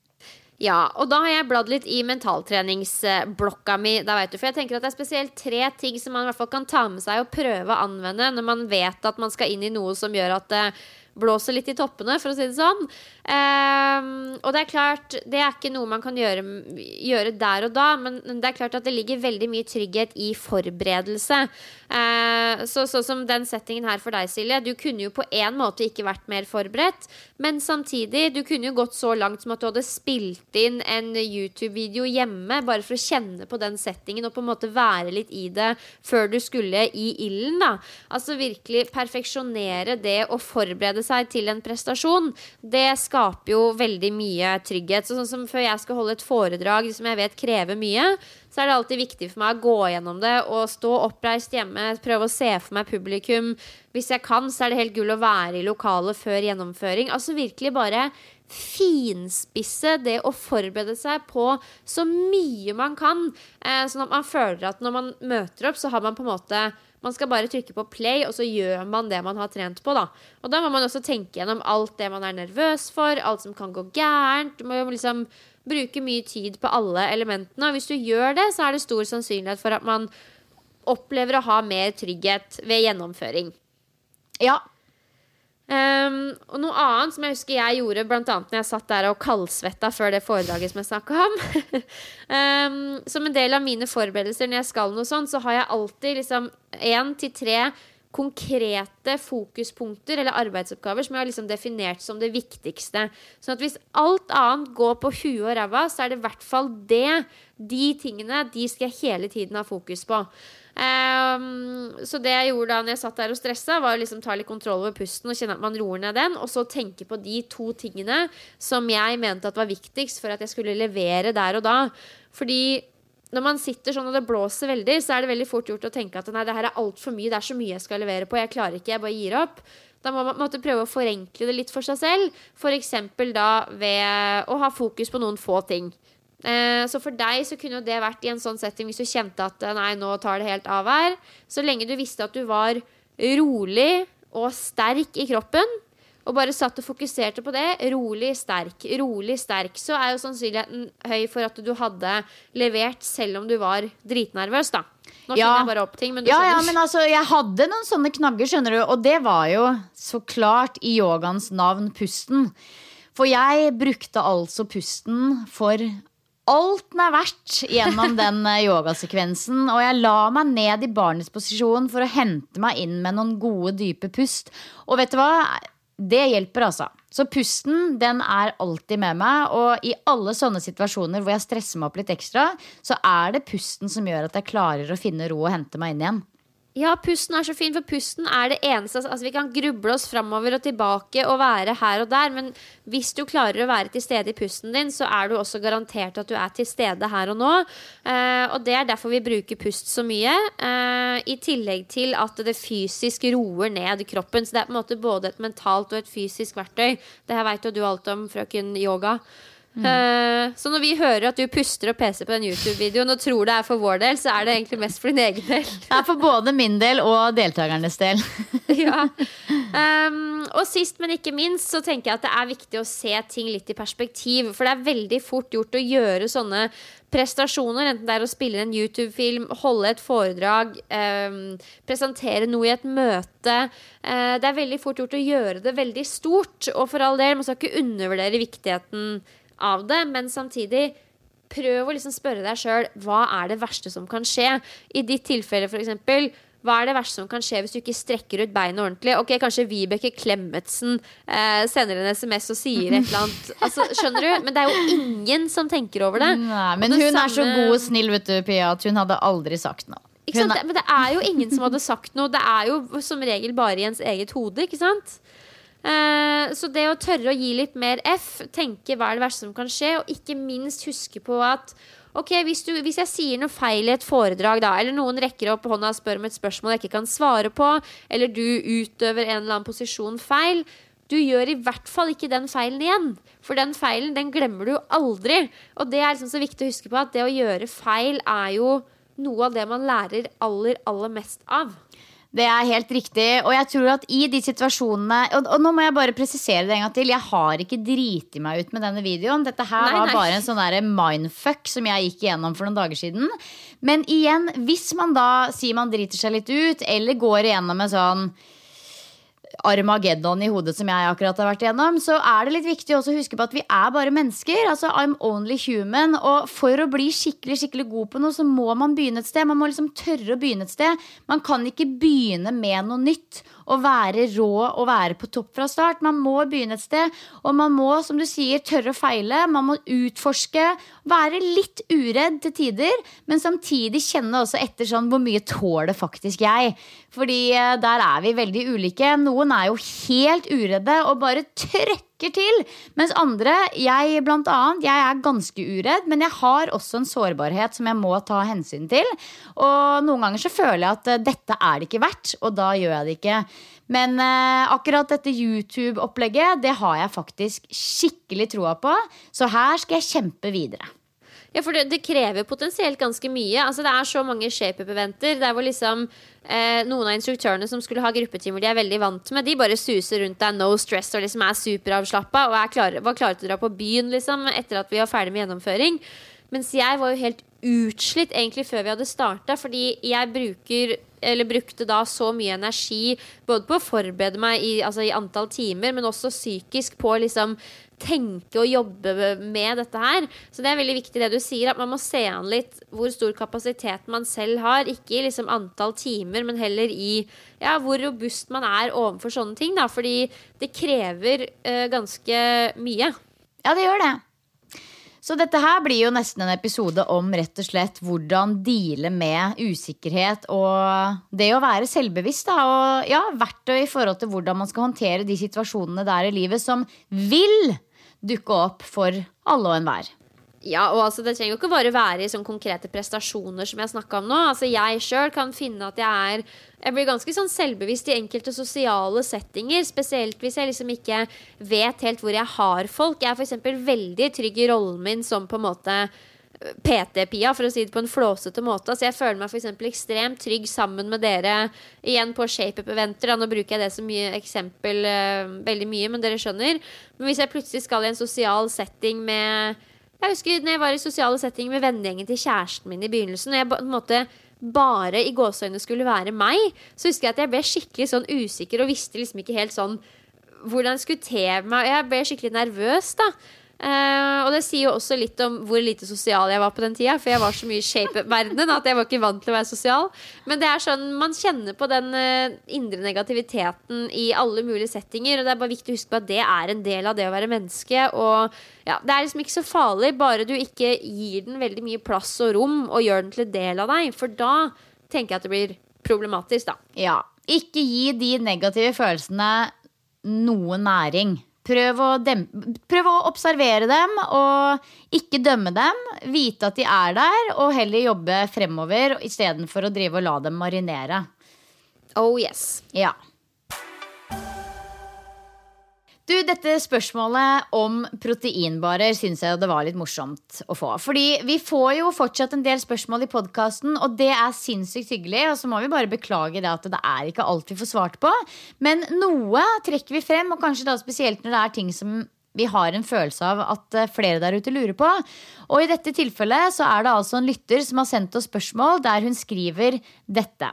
Ja, og da har jeg bladd litt i mentaltreningsblokka mi, da vet du, for jeg tenker at det er spesielt tre ting som man i hvert fall kan ta med seg og prøve å anvende når man vet at man skal inn i noe som gjør at det blåser litt i toppene, for å si det sånn. Um, og det er klart, det er ikke noe man kan gjøre, gjøre der og da, men det er klart at det ligger veldig mye trygghet i forberedelse. Uh, så, så som den settingen her for deg, Silje, du kunne jo på en måte ikke vært mer forberedt, men samtidig, du kunne jo gått så langt som at du hadde spilt inn en YouTube-video hjemme, bare for å kjenne på den settingen, og på en måte være litt i det før du skulle i ilden, da. Altså virkelig perfeksjonere det og forberede seg til en prestasjon. Det skaper jo veldig mye trygghet. Så sånn som før jeg skal holde et foredrag som jeg vet krever mye, så er det alltid viktig for meg å gå gjennom det og stå oppreist hjemme, prøve å se for meg publikum. Hvis jeg kan, så er det helt gull å være i lokalet før gjennomføring. Altså virkelig bare finspisse det å forberede seg på så mye man kan, eh, sånn at man føler at når man møter opp, så har man på en måte, man skal bare trykke på play, og så gjør man det man har trent på da. Og da må man også tenke gjennom alt det man er nervøs for, alt som kan gå gærent. Du må jo liksom bruke mye tid på alle elementene, og hvis du gjør det, så er det stor sannsynlighet for at man opplever å ha mer trygghet ved gjennomføring. Ja. Um, og noe annet som jeg husker jeg gjorde, blant annet når jeg satt der og kaldsvetta før det foredraget som jeg snakket om, um, som en del av mine forberedelser når jeg skal noe sånt, så har jeg alltid liksom en til tre konkrete fokuspunkter eller arbeidsoppgaver som jeg har liksom definert som det viktigste. Sånn at hvis alt annet går på huet og ræva, så er det i hvert fall det, de tingene, de skal jeg hele tiden ha fokus på. Um, så det jeg gjorde da når jeg satt der og stresset, var å liksom ta litt kontroll over pusten og kjenne at man roer ned den, og så tenke på de to tingene som jeg mente at var viktigst for at jeg skulle levere der og da. Fordi når man sitter sånn og det blåser veldig, så er det veldig fort gjort å tenke at nei, det her er alt for mye, det er så mye jeg skal levere på, jeg klarer ikke, jeg bare gir opp. Da må man måtte prøve å forenkle det litt for seg selv, for eksempel da ved å ha fokus på noen få ting. Eh, så for deg så kunne det vært i en sånn setting hvis du kjente at nei, nå tar det helt av her. Så lenge du visste at du var rolig og sterk i kroppen, og bare satt og fokuserte på det, rolig, sterk, rolig, sterk, så er jo sannsynligheten høy for at du hadde levert selv om du var dritnervøs da. Nå ja. finner jeg bare opp ting, men du ja, skjønner. Ja, men altså, jeg hadde noen sånne knagger, skjønner du, og det var jo så klart i yogans navn pusten. For jeg brukte altså pusten for alt den er verdt gjennom den yogasekvensen, og jeg la meg ned i barnets posisjon for å hente meg inn med noen gode, dype pust. Og vet du hva? Det hjelper altså. Så pusten, den er alltid med meg, og i alle sånne situasjoner hvor jeg stresser meg opp litt ekstra, så er det pusten som gjør at jeg klarer å finne ro og hente meg inn igjen. Ja, pusten er så fin, for pusten er det eneste. Altså, vi kan gruble oss fremover og tilbake og være her og der, men hvis du klarer å være til stede i pusten din, så er du også garantert at du er til stede her og nå. Eh, og det er derfor vi bruker pust så mye, eh, i tillegg til at det fysisk roer ned kroppen. Så det er på en måte både et mentalt og et fysisk verktøy. Det her vet jo du alt om, frøken yoga. Mm. Uh, så når vi hører at du puster og peser på den YouTube-videoen og tror det er for vår del, så er det egentlig mest for din egen del. Det er for både min del og deltakernes del. Ja. um, Og sist, men ikke minst, så tenker jeg at det er viktig å se ting litt i perspektiv. For det er veldig fort gjort å gjøre sånne prestasjoner, enten det er å spille en YouTube-film, holde et foredrag, um, presentere noe i et møte. uh, Det er veldig fort gjort å gjøre det veldig stort. Og for all del, man skal ikke undervurdere viktigheten av det, men samtidig prøv å liksom spørre deg selv, hva er det verste som kan skje? I ditt tilfelle for eksempel, hva er det verste som kan skje hvis du ikke strekker ut beinet ordentlig? Ok, kanskje Vibeke Klemmetsen eh, sender en sms og sier et eller annet. Altså, skjønner du? Men det er jo ingen som tenker over det. Nei, men hun samme... er så god og snill, vet du, Pia, at hun hadde aldri sagt noe. Ikke sant? Er... Men det er jo ingen som hadde sagt noe. Det er jo som regel bare i ens eget hode, ikke sant? Uh, så det å tørre å gi litt mer F, tenke hva er det verste som kan skje, og ikke minst huske på at ok, hvis, du, hvis jeg sier noe feil i et foredrag da, eller noen rekker opp hånda og spør om et spørsmål jeg ikke kan svare på, eller du utøver en eller annen posisjon feil, du gjør i hvert fall ikke den feilen igjen, for den feilen, den glemmer du aldri. Og det er liksom så viktig å huske på, at det å gjøre feil er jo noe av det man lærer aller, aller mest av. Det er helt riktig, og jeg tror at i de situasjonene og, og nå må jeg bare presisere det en gang til. Jeg har ikke driti meg ut med denne videoen. Dette her nei, var nei. bare en sånn der mindfuck som jeg gikk igjennom for noen dager siden. Men igjen, hvis man da sier man driter seg litt ut, eller går igjennom en sånn Armageddon i hodet som jeg akkurat har vært igjennom, så er det litt viktig også å huske på at vi er bare mennesker. Altså, I'm only human. Og for å bli skikkelig, skikkelig god på noe, så må man begynne et sted. Man må liksom tørre å begynne et sted. Man kan ikke begynne med noe nytt og være rå og være på topp fra start. Man må begynne et sted, og man må, som du sier, tørre å feile. Man må utforske, være litt uredd til tider, men samtidig kjenne også etter sånn hvor mye tåler faktisk jeg. Fordi der er vi veldig ulike. Noen er jo helt uredde og bare trøkker til, mens andre, jeg blant annet, jeg er ganske uredd, men jeg har også en sårbarhet som jeg må ta hensyn til. Og noen ganger så føler jeg at dette er det ikke verdt, og da gjør jeg det ikke. Men eh, akkurat dette YouTube-opplegget, det har jeg faktisk skikkelig troa på, så her skal jeg kjempe videre. Ja, for det, det krever potensielt ganske mye. Altså, det er så mange shape-up-eventer der hvor liksom eh, noen av instruktørene som skulle ha gruppetimer de er veldig vant med, de bare suser rundt deg, no stress, og liksom er superavslappet og er klare, var klare til å dra på byen liksom, etter at vi var ferdig med gjennomføring. Mens jeg var jo helt utslitt egentlig før vi hadde startet, fordi jeg bruker, eller brukte da så mye energi både på å forberede meg i, altså i antall timer, men også psykisk på liksom tenke og jobbe med dette her. Så det er veldig viktig det du sier, at man må se an litt hvor stor kapasitet man selv har, ikke i liksom antall timer, men heller i ja, hvor robust man er overfor sånne ting da, fordi det krever uh, ganske mye. Ja, det gjør det. Så dette her blir jo nesten en episode om rett og slett hvordan deale med usikkerhet og det å være selvbevisst da, og ja, verktøy i forhold til hvordan man skal håndtere de situasjonene der i livet som vil dukke opp for alle og enhver. Ja, og altså det trenger jo ikke bare være i sånne konkrete prestasjoner som jeg snakket om nå. Altså jeg selv kan finne at jeg er Jeg blir ganske sånn selvbevisst i enkelte sosiale settinger, spesielt hvis jeg liksom ikke vet helt hvor jeg har folk. Jeg er for eksempel veldig trygg i rollen min som på en måte P T-pia, for å si det på en flåsete måte. Altså jeg føler meg for eksempel ekstremt trygg sammen med dere igjen på shape-up-eventer. Nå bruker jeg det som mye eksempel uh, veldig mye, men dere skjønner. Men hvis jeg plutselig skal i en sosial setting med Jeg husker når jeg var i sosiale setting med vennegjengen til kjæresten min i begynnelsen, og jeg på en måte bare i gåseøyne skulle være meg, så husker jeg at jeg ble skikkelig sånn usikker og visste liksom ikke helt sånn hvordan jeg skulle te meg. Jeg ble skikkelig nervøs da. Uh, og det sier jo også litt om hvor lite sosial jeg var på den tida, for jeg var så mye i shape-verdenen at jeg var ikke vant til å være sosial. Men det er sånn, man kjenner på den uh, indre negativiteten i alle mulige settinger, og det er bare viktig å huske på at det er en del av det å være menneske. Og ja, det er liksom ikke så farlig, bare du ikke gir den veldig mye plass og rom og gjør den til en del av deg, for da tenker jeg at det blir problematisk da. Ja, ikke gi de negative følelsene noe næring. Prøv å, dempe, prøv å observere dem og ikke dømme dem. Vite at de er der, og heller jobbe fremover i stedet for å drive og la dem marinere. Oh yes. Ja. Du, dette spørsmålet om proteinbarer synes jeg det var litt morsomt å få. Fordi vi får jo fortsatt en del spørsmål i podcasten, og det er sinnssykt hyggelig. Og så må vi bare beklage det at det er ikke alt vi får svart på. Men noe trekker vi frem, og kanskje da spesielt når det er ting som vi har en følelse av at flere der ute lurer på. Og i dette tilfellet så er det altså en lytter som har sendt oss spørsmål der hun skriver dette.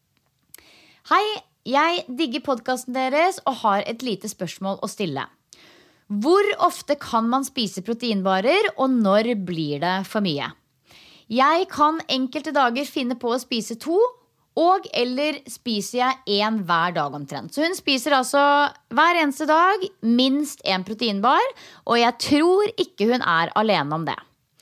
Hei, jeg digger podcasten deres og har et lite spørsmål å stille. Hvor ofte kan man spise proteinbarer, og når blir det for mye? Jeg kan enkelte dager finne på å spise to, og eller spiser jeg en hver dag omtrent. Så hun spiser altså hver eneste dag minst en proteinbar, og jeg tror ikke hun er alene om det.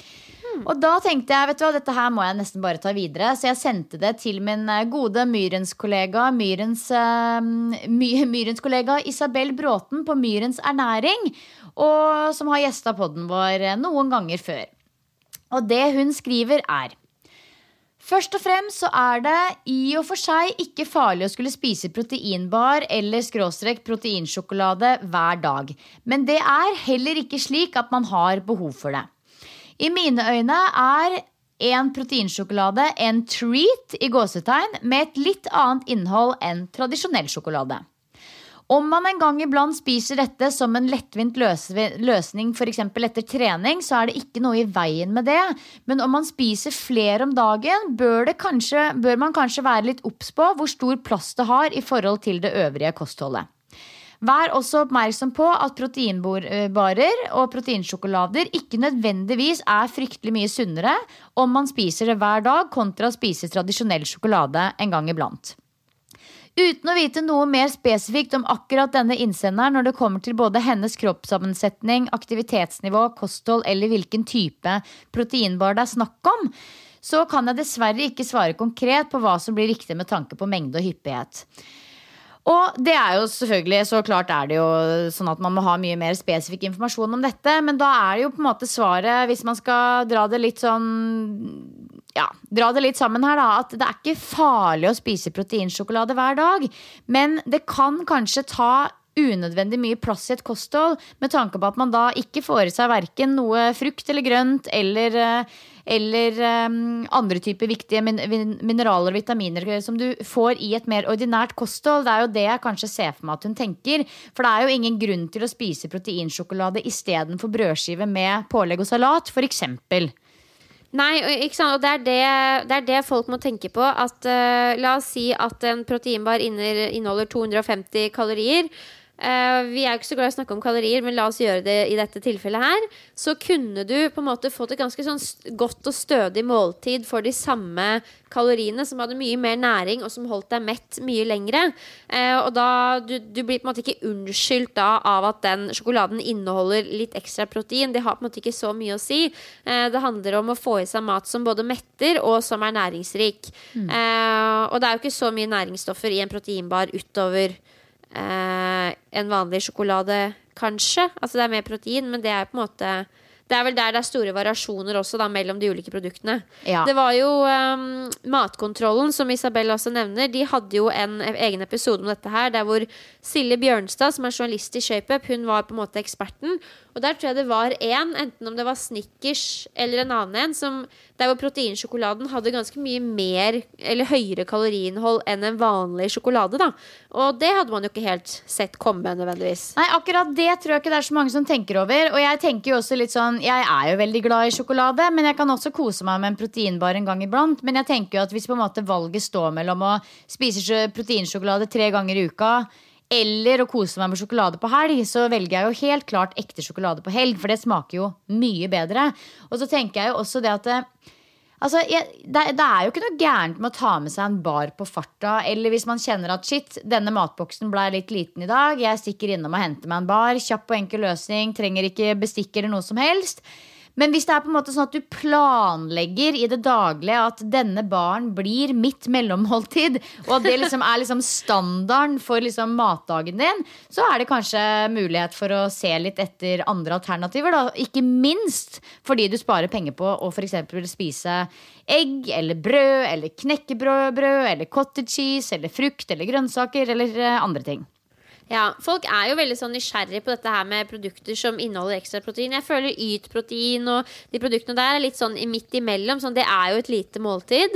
Og da tenkte jeg, vet du hva, dette her må jeg nesten bare ta videre. Så jeg sendte det til min gode Myrens kollega Myrens, uh, My, Myrens kollega Isabel Bråten på Myrens ernæring, og som har gjestet podden vår noen ganger før. Og det hun skriver er: først og fremst så er det i og for seg ikke farlig å skulle spise proteinbar eller skråstrek proteinsjokolade hver dag. Men det er heller ikke slik at man har behov for det. I mine øyne er en proteinsjokolade en treat i gåsetegn med et litt annet innhold enn tradisjonell sjokolade. Om man en gang iblant spiser dette som en lettvint løsning, for eksempel etter trening, så er det ikke noe i veien med det. Men om man spiser flere om dagen, bør, det kanskje, bør man kanskje være litt obs på hvor stor plass det har i forhold til det øvrige kostholdet. Vær også oppmerksom på at proteinbarer og proteinsjokolader ikke nødvendigvis er fryktelig mye sunnere om man spiser det hver dag kontra å spise tradisjonell sjokolade en gang iblant. Uten å vite noe mer spesifikt om akkurat denne innsenderen når det kommer til både hennes kroppssammensetning, aktivitetsnivå, kosthold eller hvilken type proteinbar det er snakk om, så kan jeg dessverre ikke svare konkret på hva som blir riktig med tanke på mengde og hyppighet. Og det er jo selvfølgelig, så klart er det jo sånn at man må ha mye mer spesifikk informasjon om dette, men da er det jo på en måte svaret, hvis man skal dra det litt sånn, ja, dra det litt sammen her da, at det er ikke farlig å spise proteinsjokolade hver dag, men det kan kanskje ta unødvendig mye plass i et kosthold, med tanke på at man da ikke får i seg hverken noe frukt eller grønt, eller, eller um, andre typer viktige min- mineraler og vitaminer som du får i et mer ordinært kosthold. Det er jo det jeg kanskje ser for meg at hun tenker, for det er jo ingen grunn til å spise proteinsjokolade i stedet for brødskive med pålegg og salat, for eksempel. Nei, ikke sant? Og det er det, det er det folk må tenke på, at uh, la oss si at en proteinbar inneholder to hundre og femti kalorier. Uh, vi er ikke så glad i å snakke om kalorier, men la oss gjøre det i dette tilfellet her. Så kunne du på en måte fått et ganske sånn godt og stødig måltid for de samme kaloriene, som hadde mye mer næring og som holdt deg mett mye lengre. uh, Og da, du, du blir på en måte ikke unnskyldt da av at den sjokoladen inneholder litt ekstra protein. Det har på en måte ikke så mye å si. uh, Det handler om å få i seg mat som både metter og som er næringsrik. mm. uh, Og det er jo ikke så mye næringsstoffer i en proteinbar utover Uh, en vanlig sjokolade kanskje, altså det er mer protein, men det er på en måte, det er vel der det er store variasjoner også da, mellom de ulike produktene. Ja. Det var jo um, Matkontrollen, som Isabel også nevner, de hadde jo en egen episode om dette her, der hvor Silje Bjørnstad, som er journalist i Shape Up, hun var på en måte eksperten, og der tror jeg det var en, enten om det var Snickers eller en annen en, som, der hvor proteinsjokoladen hadde ganske mye mer eller høyere kaloriinnhold enn en vanlig sjokolade da. Og det hadde man jo ikke helt sett komme nødvendigvis. Nei, akkurat det tror jeg ikke det er så mange som tenker over. Og jeg tenker jo også litt sånn, jeg er jo veldig glad i sjokolade, men jeg kan også kose meg med en proteinbar en gang iblant. Men jeg tenker jo at hvis på en måte valget står mellom å spise proteinsjokolade tre ganger i uka eller å kose meg med sjokolade på helg, så velger jeg jo helt klart ekte sjokolade på helg, for det smaker jo mye bedre. Og så tenker jeg jo også det at det, altså, jeg, det, det er jo ikke noe gærent med å ta med seg en bar på farta, eller hvis man kjenner at shit, denne matboksen ble litt liten i dag, jeg stikker innom og henter meg en bar, kjapp og enkel løsning, trenger ikke bestikk eller noe som helst. Men hvis det er på en måte sånn at du planlegger i det daglige at denne baren blir mitt mellommåltid, og at det liksom er liksom standarden for liksom matdagen din, så er det kanskje mulighet for å se litt etter andre alternativer da. Ikke minst fordi du sparer penger på å for eksempel spise egg eller brød eller knekkebrød eller cottage cheese eller frukt eller grønnsaker eller andre ting. Ja, folk er jo veldig sånn nysgjerrig på dette her med produkter som inneholder ekstra protein. Jeg føler ytprotein og de produktene der er litt sånn midt imellom, sånn det er jo et lite måltid.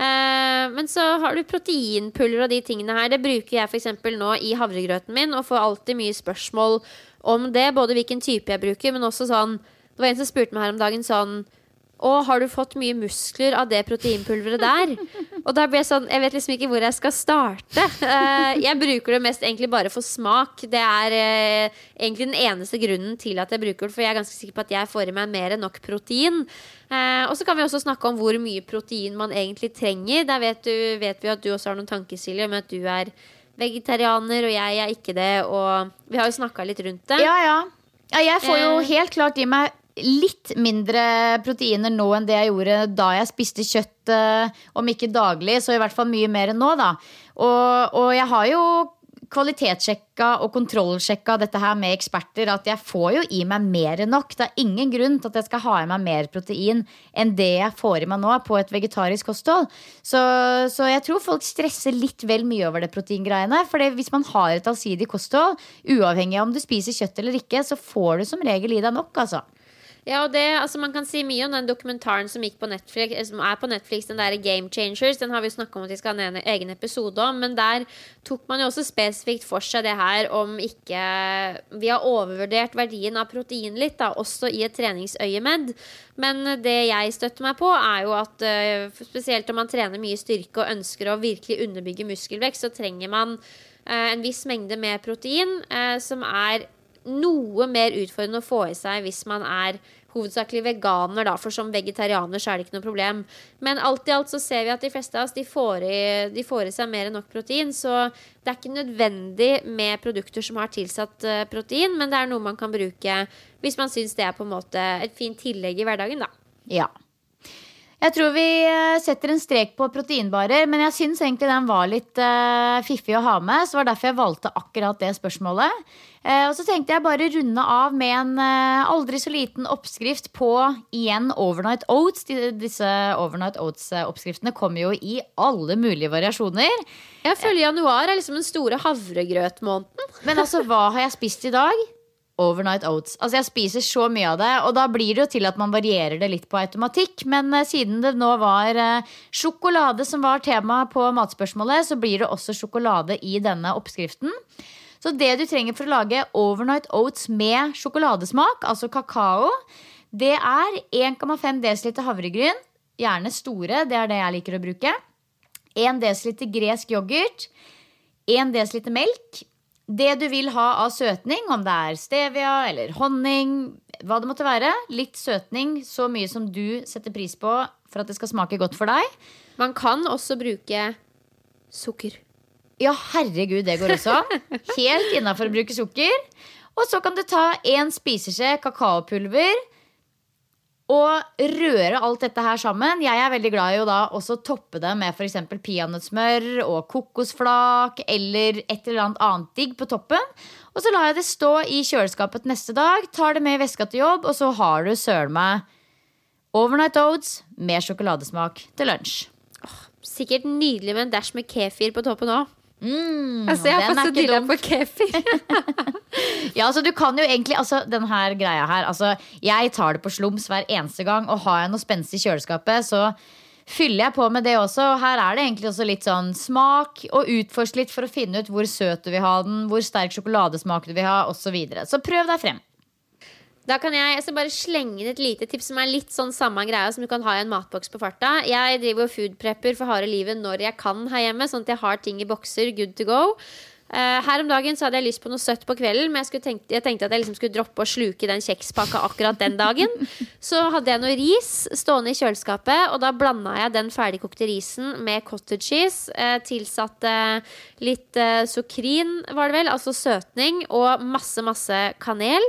Eh, men så har du proteinpulver og de tingene her. Det bruker jeg for eksempel nå i havregrøten min, og får alltid mye spørsmål om det, både hvilken type jeg bruker, men også sånn, det var en som spurte meg her om dagen sånn, og har du fått mye muskler av det proteinpulveret der? Og da blir jeg sånn, jeg vet liksom ikke hvor jeg skal starte. Uh, jeg bruker det mest egentlig bare for smak. Det er uh, egentlig den eneste grunnen til at jeg bruker det, for jeg er ganske sikker på at jeg får i meg mer enn nok protein. Uh, og så kan vi også snakke om hvor mye protein man egentlig trenger. Der vet, du, vet vi at du også har noen tanker, Silje, om at du er vegetarianer, og jeg er ikke det. Og vi har jo snakket litt rundt det. Ja, ja. ja jeg får jo helt klart i meg litt mindre proteiner nå enn det jeg gjorde da jeg spiste kjøtt, om ikke daglig, så i hvert fall mye mer enn nå da. Og, og jeg har jo kvalitetssjekka og kontrollsjekka dette her med eksperter, at jeg får jo i meg mer enn nok. Det er ingen grunn til at jeg skal ha i meg mer protein enn det jeg får i meg nå på et vegetarisk kosthold. Så, så jeg tror folk stresser litt vel mye over det proteingreiene, for hvis man har et allsidig kosthold, uavhengig av om du spiser kjøtt eller ikke, så får du som regel i deg nok, altså. Ja, og det, altså man kan si mye om den dokumentaren som gikk på Netflix, som er på Netflix, den der Game Changers, den har vi jo snakket om at vi skal ha en egen episode om, men der tok man jo også spesifikt for seg det her om ikke vi har overvurdert verdien av protein litt da, også i et treningsøyemed. Men det jeg støtter meg på er jo at spesielt om man trener mye styrke og ønsker å virkelig underbygge muskelvekst, så trenger man en viss mengde med protein som er noe mer utfordrende å få i seg hvis man er hovedsakelig veganer da, for som vegetarianer så er det ikke noe problem. Men alt i alt så ser vi at de fleste av oss de får, i, de får i seg mer enn nok protein, så det er ikke nødvendig med produkter som har tilsatt uh, protein, men det er noe man kan bruke hvis man synes det er på en måte et fint tillegg i hverdagen da. Ja. Jeg tror vi setter en strek på proteinbarer, men jeg synes egentlig den var litt uh, fiffig å ha med, så var derfor jeg valgte akkurat det spørsmålet. Uh, og så tenkte jeg bare runde av med en uh, aldri så liten oppskrift på igjen overnight oats. De, disse overnight oats-oppskriftene kommer jo i alle mulige variasjoner. Jeg føler januar er liksom den store havregrøtmåneden. Men altså, hva har jeg spist i dag? Overnight oats. Altså jeg spiser så mye av det, og da blir det jo til at man varierer det litt på automatikk, men uh, siden det nå var uh, sjokolade som var tema på matspørsmålet, så blir det også sjokolade i denne oppskriften. Så det du trenger for å lage overnight oats med sjokoladesmak, altså kakao, det er en komma fem desiliter havregryn, gjerne store, det er det jeg liker å bruke, en desiliter gresk yoghurt, en desiliter melk, det du vil ha av søtning, om det er stevia eller honning, hva det måtte være, litt søtning, så mye som du setter pris på for at det skal smake godt for deg. Man kan også bruke sukker. Ja, herregud, det går også. Helt innenfor å bruke sukker. Og så kan du ta en spiseskje kakaopulver og røre alt dette her sammen. Jeg er veldig glad i å da også toppe det med for eksempel peanøttsmør og kokosflak eller et eller annet annet digg på toppen. Og så lar jeg det stå i kjøleskapet neste dag, tar det med i veska til jobb, og så har du søren meg overnight oats med sjokoladesmak til lunsj. Oh, sikkert nydelig med en dash med kefir på toppen også. Mm, altså jeg har fått så dilla på kefir. Ja, altså du kan jo egentlig altså, den her greia her altså, jeg tar det på slums hver eneste gang, og har jeg noe spenstig i kjøleskapet, så fyller jeg på med det også. Her er det egentlig også litt sånn smak, og utforsk litt for å finne ut hvor søt du vil ha den, hvor sterk sjokoladesmak du vil ha, og så videre. Så prøv deg frem. Da kan jeg, jeg skal bare slenge inn et lite tips som er litt sånn samme greia som du kan ha i en matboks på farta. Jeg driver jo foodprepper for harde livet når jeg kan her hjemme, sånn at jeg har ting i bokser, good to go. Uh, her om dagen så hadde jeg lyst på noe søtt på kvelden, men jeg, tenkt, jeg tenkte at jeg liksom skulle droppe å sluke den kjekspakka akkurat den dagen. Så hadde jeg noe ris stående i kjøleskapet, og da blandet jeg den ferdigkokte risen med cottage cheese, uh, tilsatte litt uh, sukrin, var det vel, altså søtning, og masse, masse kanel.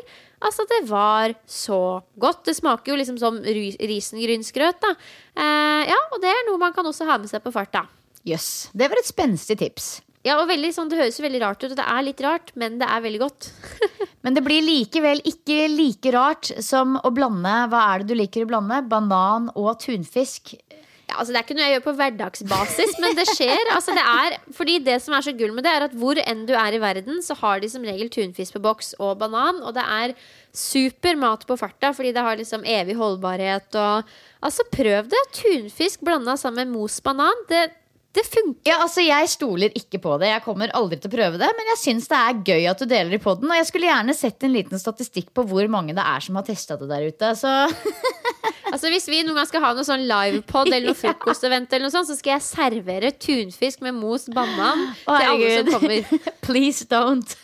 Altså, det var så godt. Det smaker jo liksom som risengrynsgrøt, da. Eh, ja, og det er noe man kan også ha med seg på farta. Jøss, yes, det var et spenstig tips. Ja, og veldig sånn, det høres jo veldig rart ut, og det er litt rart, men det er veldig godt. Men det blir likevel ikke like rart som å blande, hva er det du liker å blande? Banan og tunfisk. Ja, altså det er ikke noe jeg gjør på hverdagsbasis, men det skjer. Altså det er, fordi det som er så gull med det, er at hvor enn du er i verden, så har de som regel tunfisk på boks og banan, og det er super mat på farta, fordi det har liksom evig holdbarhet, og altså prøv det. Tunfisk blandet sammen med mos banan, det Det funker. Ja, altså jeg stoler ikke på det. Jeg kommer aldri til å prøve det. Men jeg synes det er gøy at du deler i podden. Og jeg skulle gjerne sett en liten statistikk på hvor mange det er som har testet det der ute. Så altså hvis vi noen gang skal ha noe sånn livepod eller noe frokostevent eller noe sånt, så skal jeg servere tunfisk med mos banan til alle som kommer. Please don't.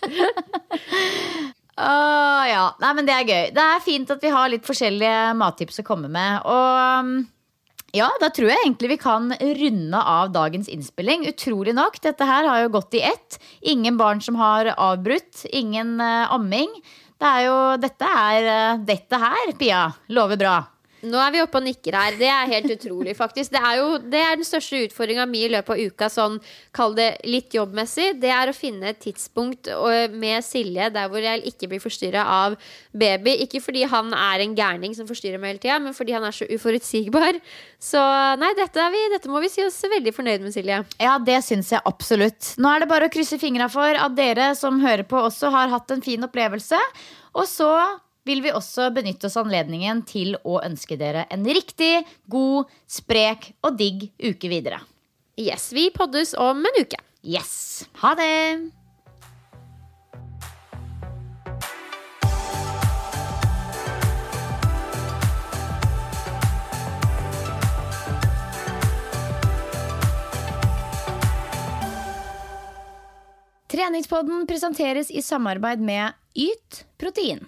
Åh, ja. Nei, men det er gøy. Det er fint at vi har litt forskjellige mattips å komme med. Og ja, da tror jeg egentlig vi kan runde av dagens innspilling. Utrolig nok, dette her har jo gått i ett. Ingen barn som har avbrutt. Ingen uh, amming. Det er jo, dette er uh, dette her, Pia. Lover bra. Nå er vi oppe og nikker her. Det er helt utrolig, faktisk. Det er jo det er den største utfordringen min i løpet av uka, sånn, kall det litt jobbmessig. Det er å finne et tidspunkt med Silje der hvor jeg ikke blir forstyrret av baby. Ikke fordi han er en gærning som forstyrrer meg hele tiden, men fordi han er så uforutsigbar. Så nei, dette, er vi, dette må vi si oss veldig fornøyd med, Silje. Ja, det synes jeg absolutt. Nå er det bare å krysse fingrene for at dere som hører på også har hatt en fin opplevelse. Og så vil vi også benytte oss anledningen til å ønske dere en riktig, god, sprek og digg uke videre. Yes, vi poddes om en uke. Yes, ha det! Treningspodden presenteres i samarbeid med Yt Protein.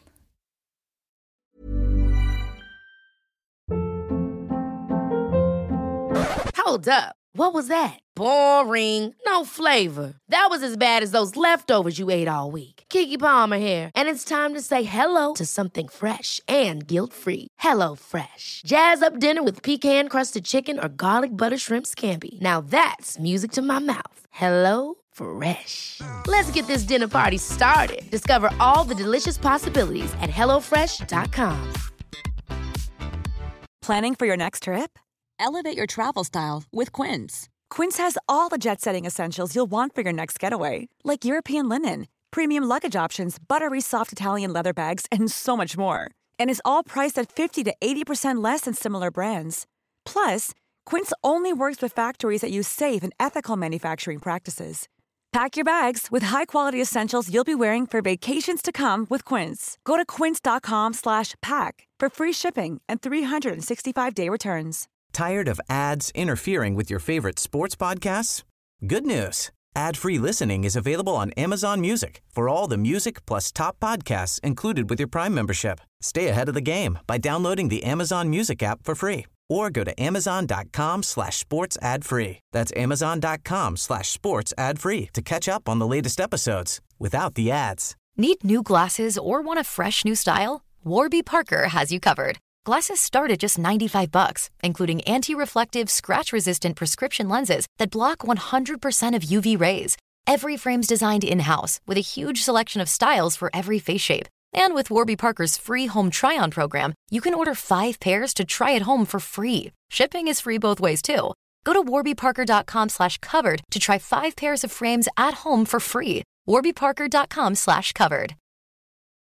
Hold up. What was that? Boring. No flavor. That was as bad as those leftovers you ate all week. Keke Palmer here, and it's time to say hello to something fresh and guilt-free. Hello Fresh. Jazz up dinner with pecan-crusted chicken or garlic butter shrimp scampi. Now that's music to my mouth. Hello Fresh. Let's get this dinner party started. Discover all the delicious possibilities at hello fresh dot com. Planning for your next trip? Elevate your travel style with Quince. Quince has all the jet-setting essentials you'll want for your next getaway, like European linen, premium luggage options, buttery soft Italian leather bags, and so much more. And is all priced at fifty to eighty percent less than similar brands. Plus, Quince only works with factories that use safe and ethical manufacturing practices. Pack your bags with high-quality essentials you'll be wearing for vacations to come with Quince. Go to quince.com slash pack for free shipping and three sixty-five day returns. Tired of ads interfering with your favorite sports podcasts? Good news. Ad-free listening is available on Amazon Music for all the music plus top podcasts included with your Prime membership. Stay ahead of the game by downloading the Amazon Music app for free or go to amazon.com slash sports ad free. That's amazon.com slash sports ad free to catch up on the latest episodes without the ads. Need new glasses or want a fresh new style? Warby Parker has you covered. Glasses start at just ninety-five bucks, including anti-reflective, scratch-resistant prescription lenses that block one hundred percent of U V rays. Every frame's designed in-house with a huge selection of styles for every face shape. And with Warby Parker's free home try-on program, you can order five pairs to try at home for free. Shipping is free both ways, too. Go to warbyparker.com slash covered to try five pairs of frames at home for free. warbyparker.com slash covered.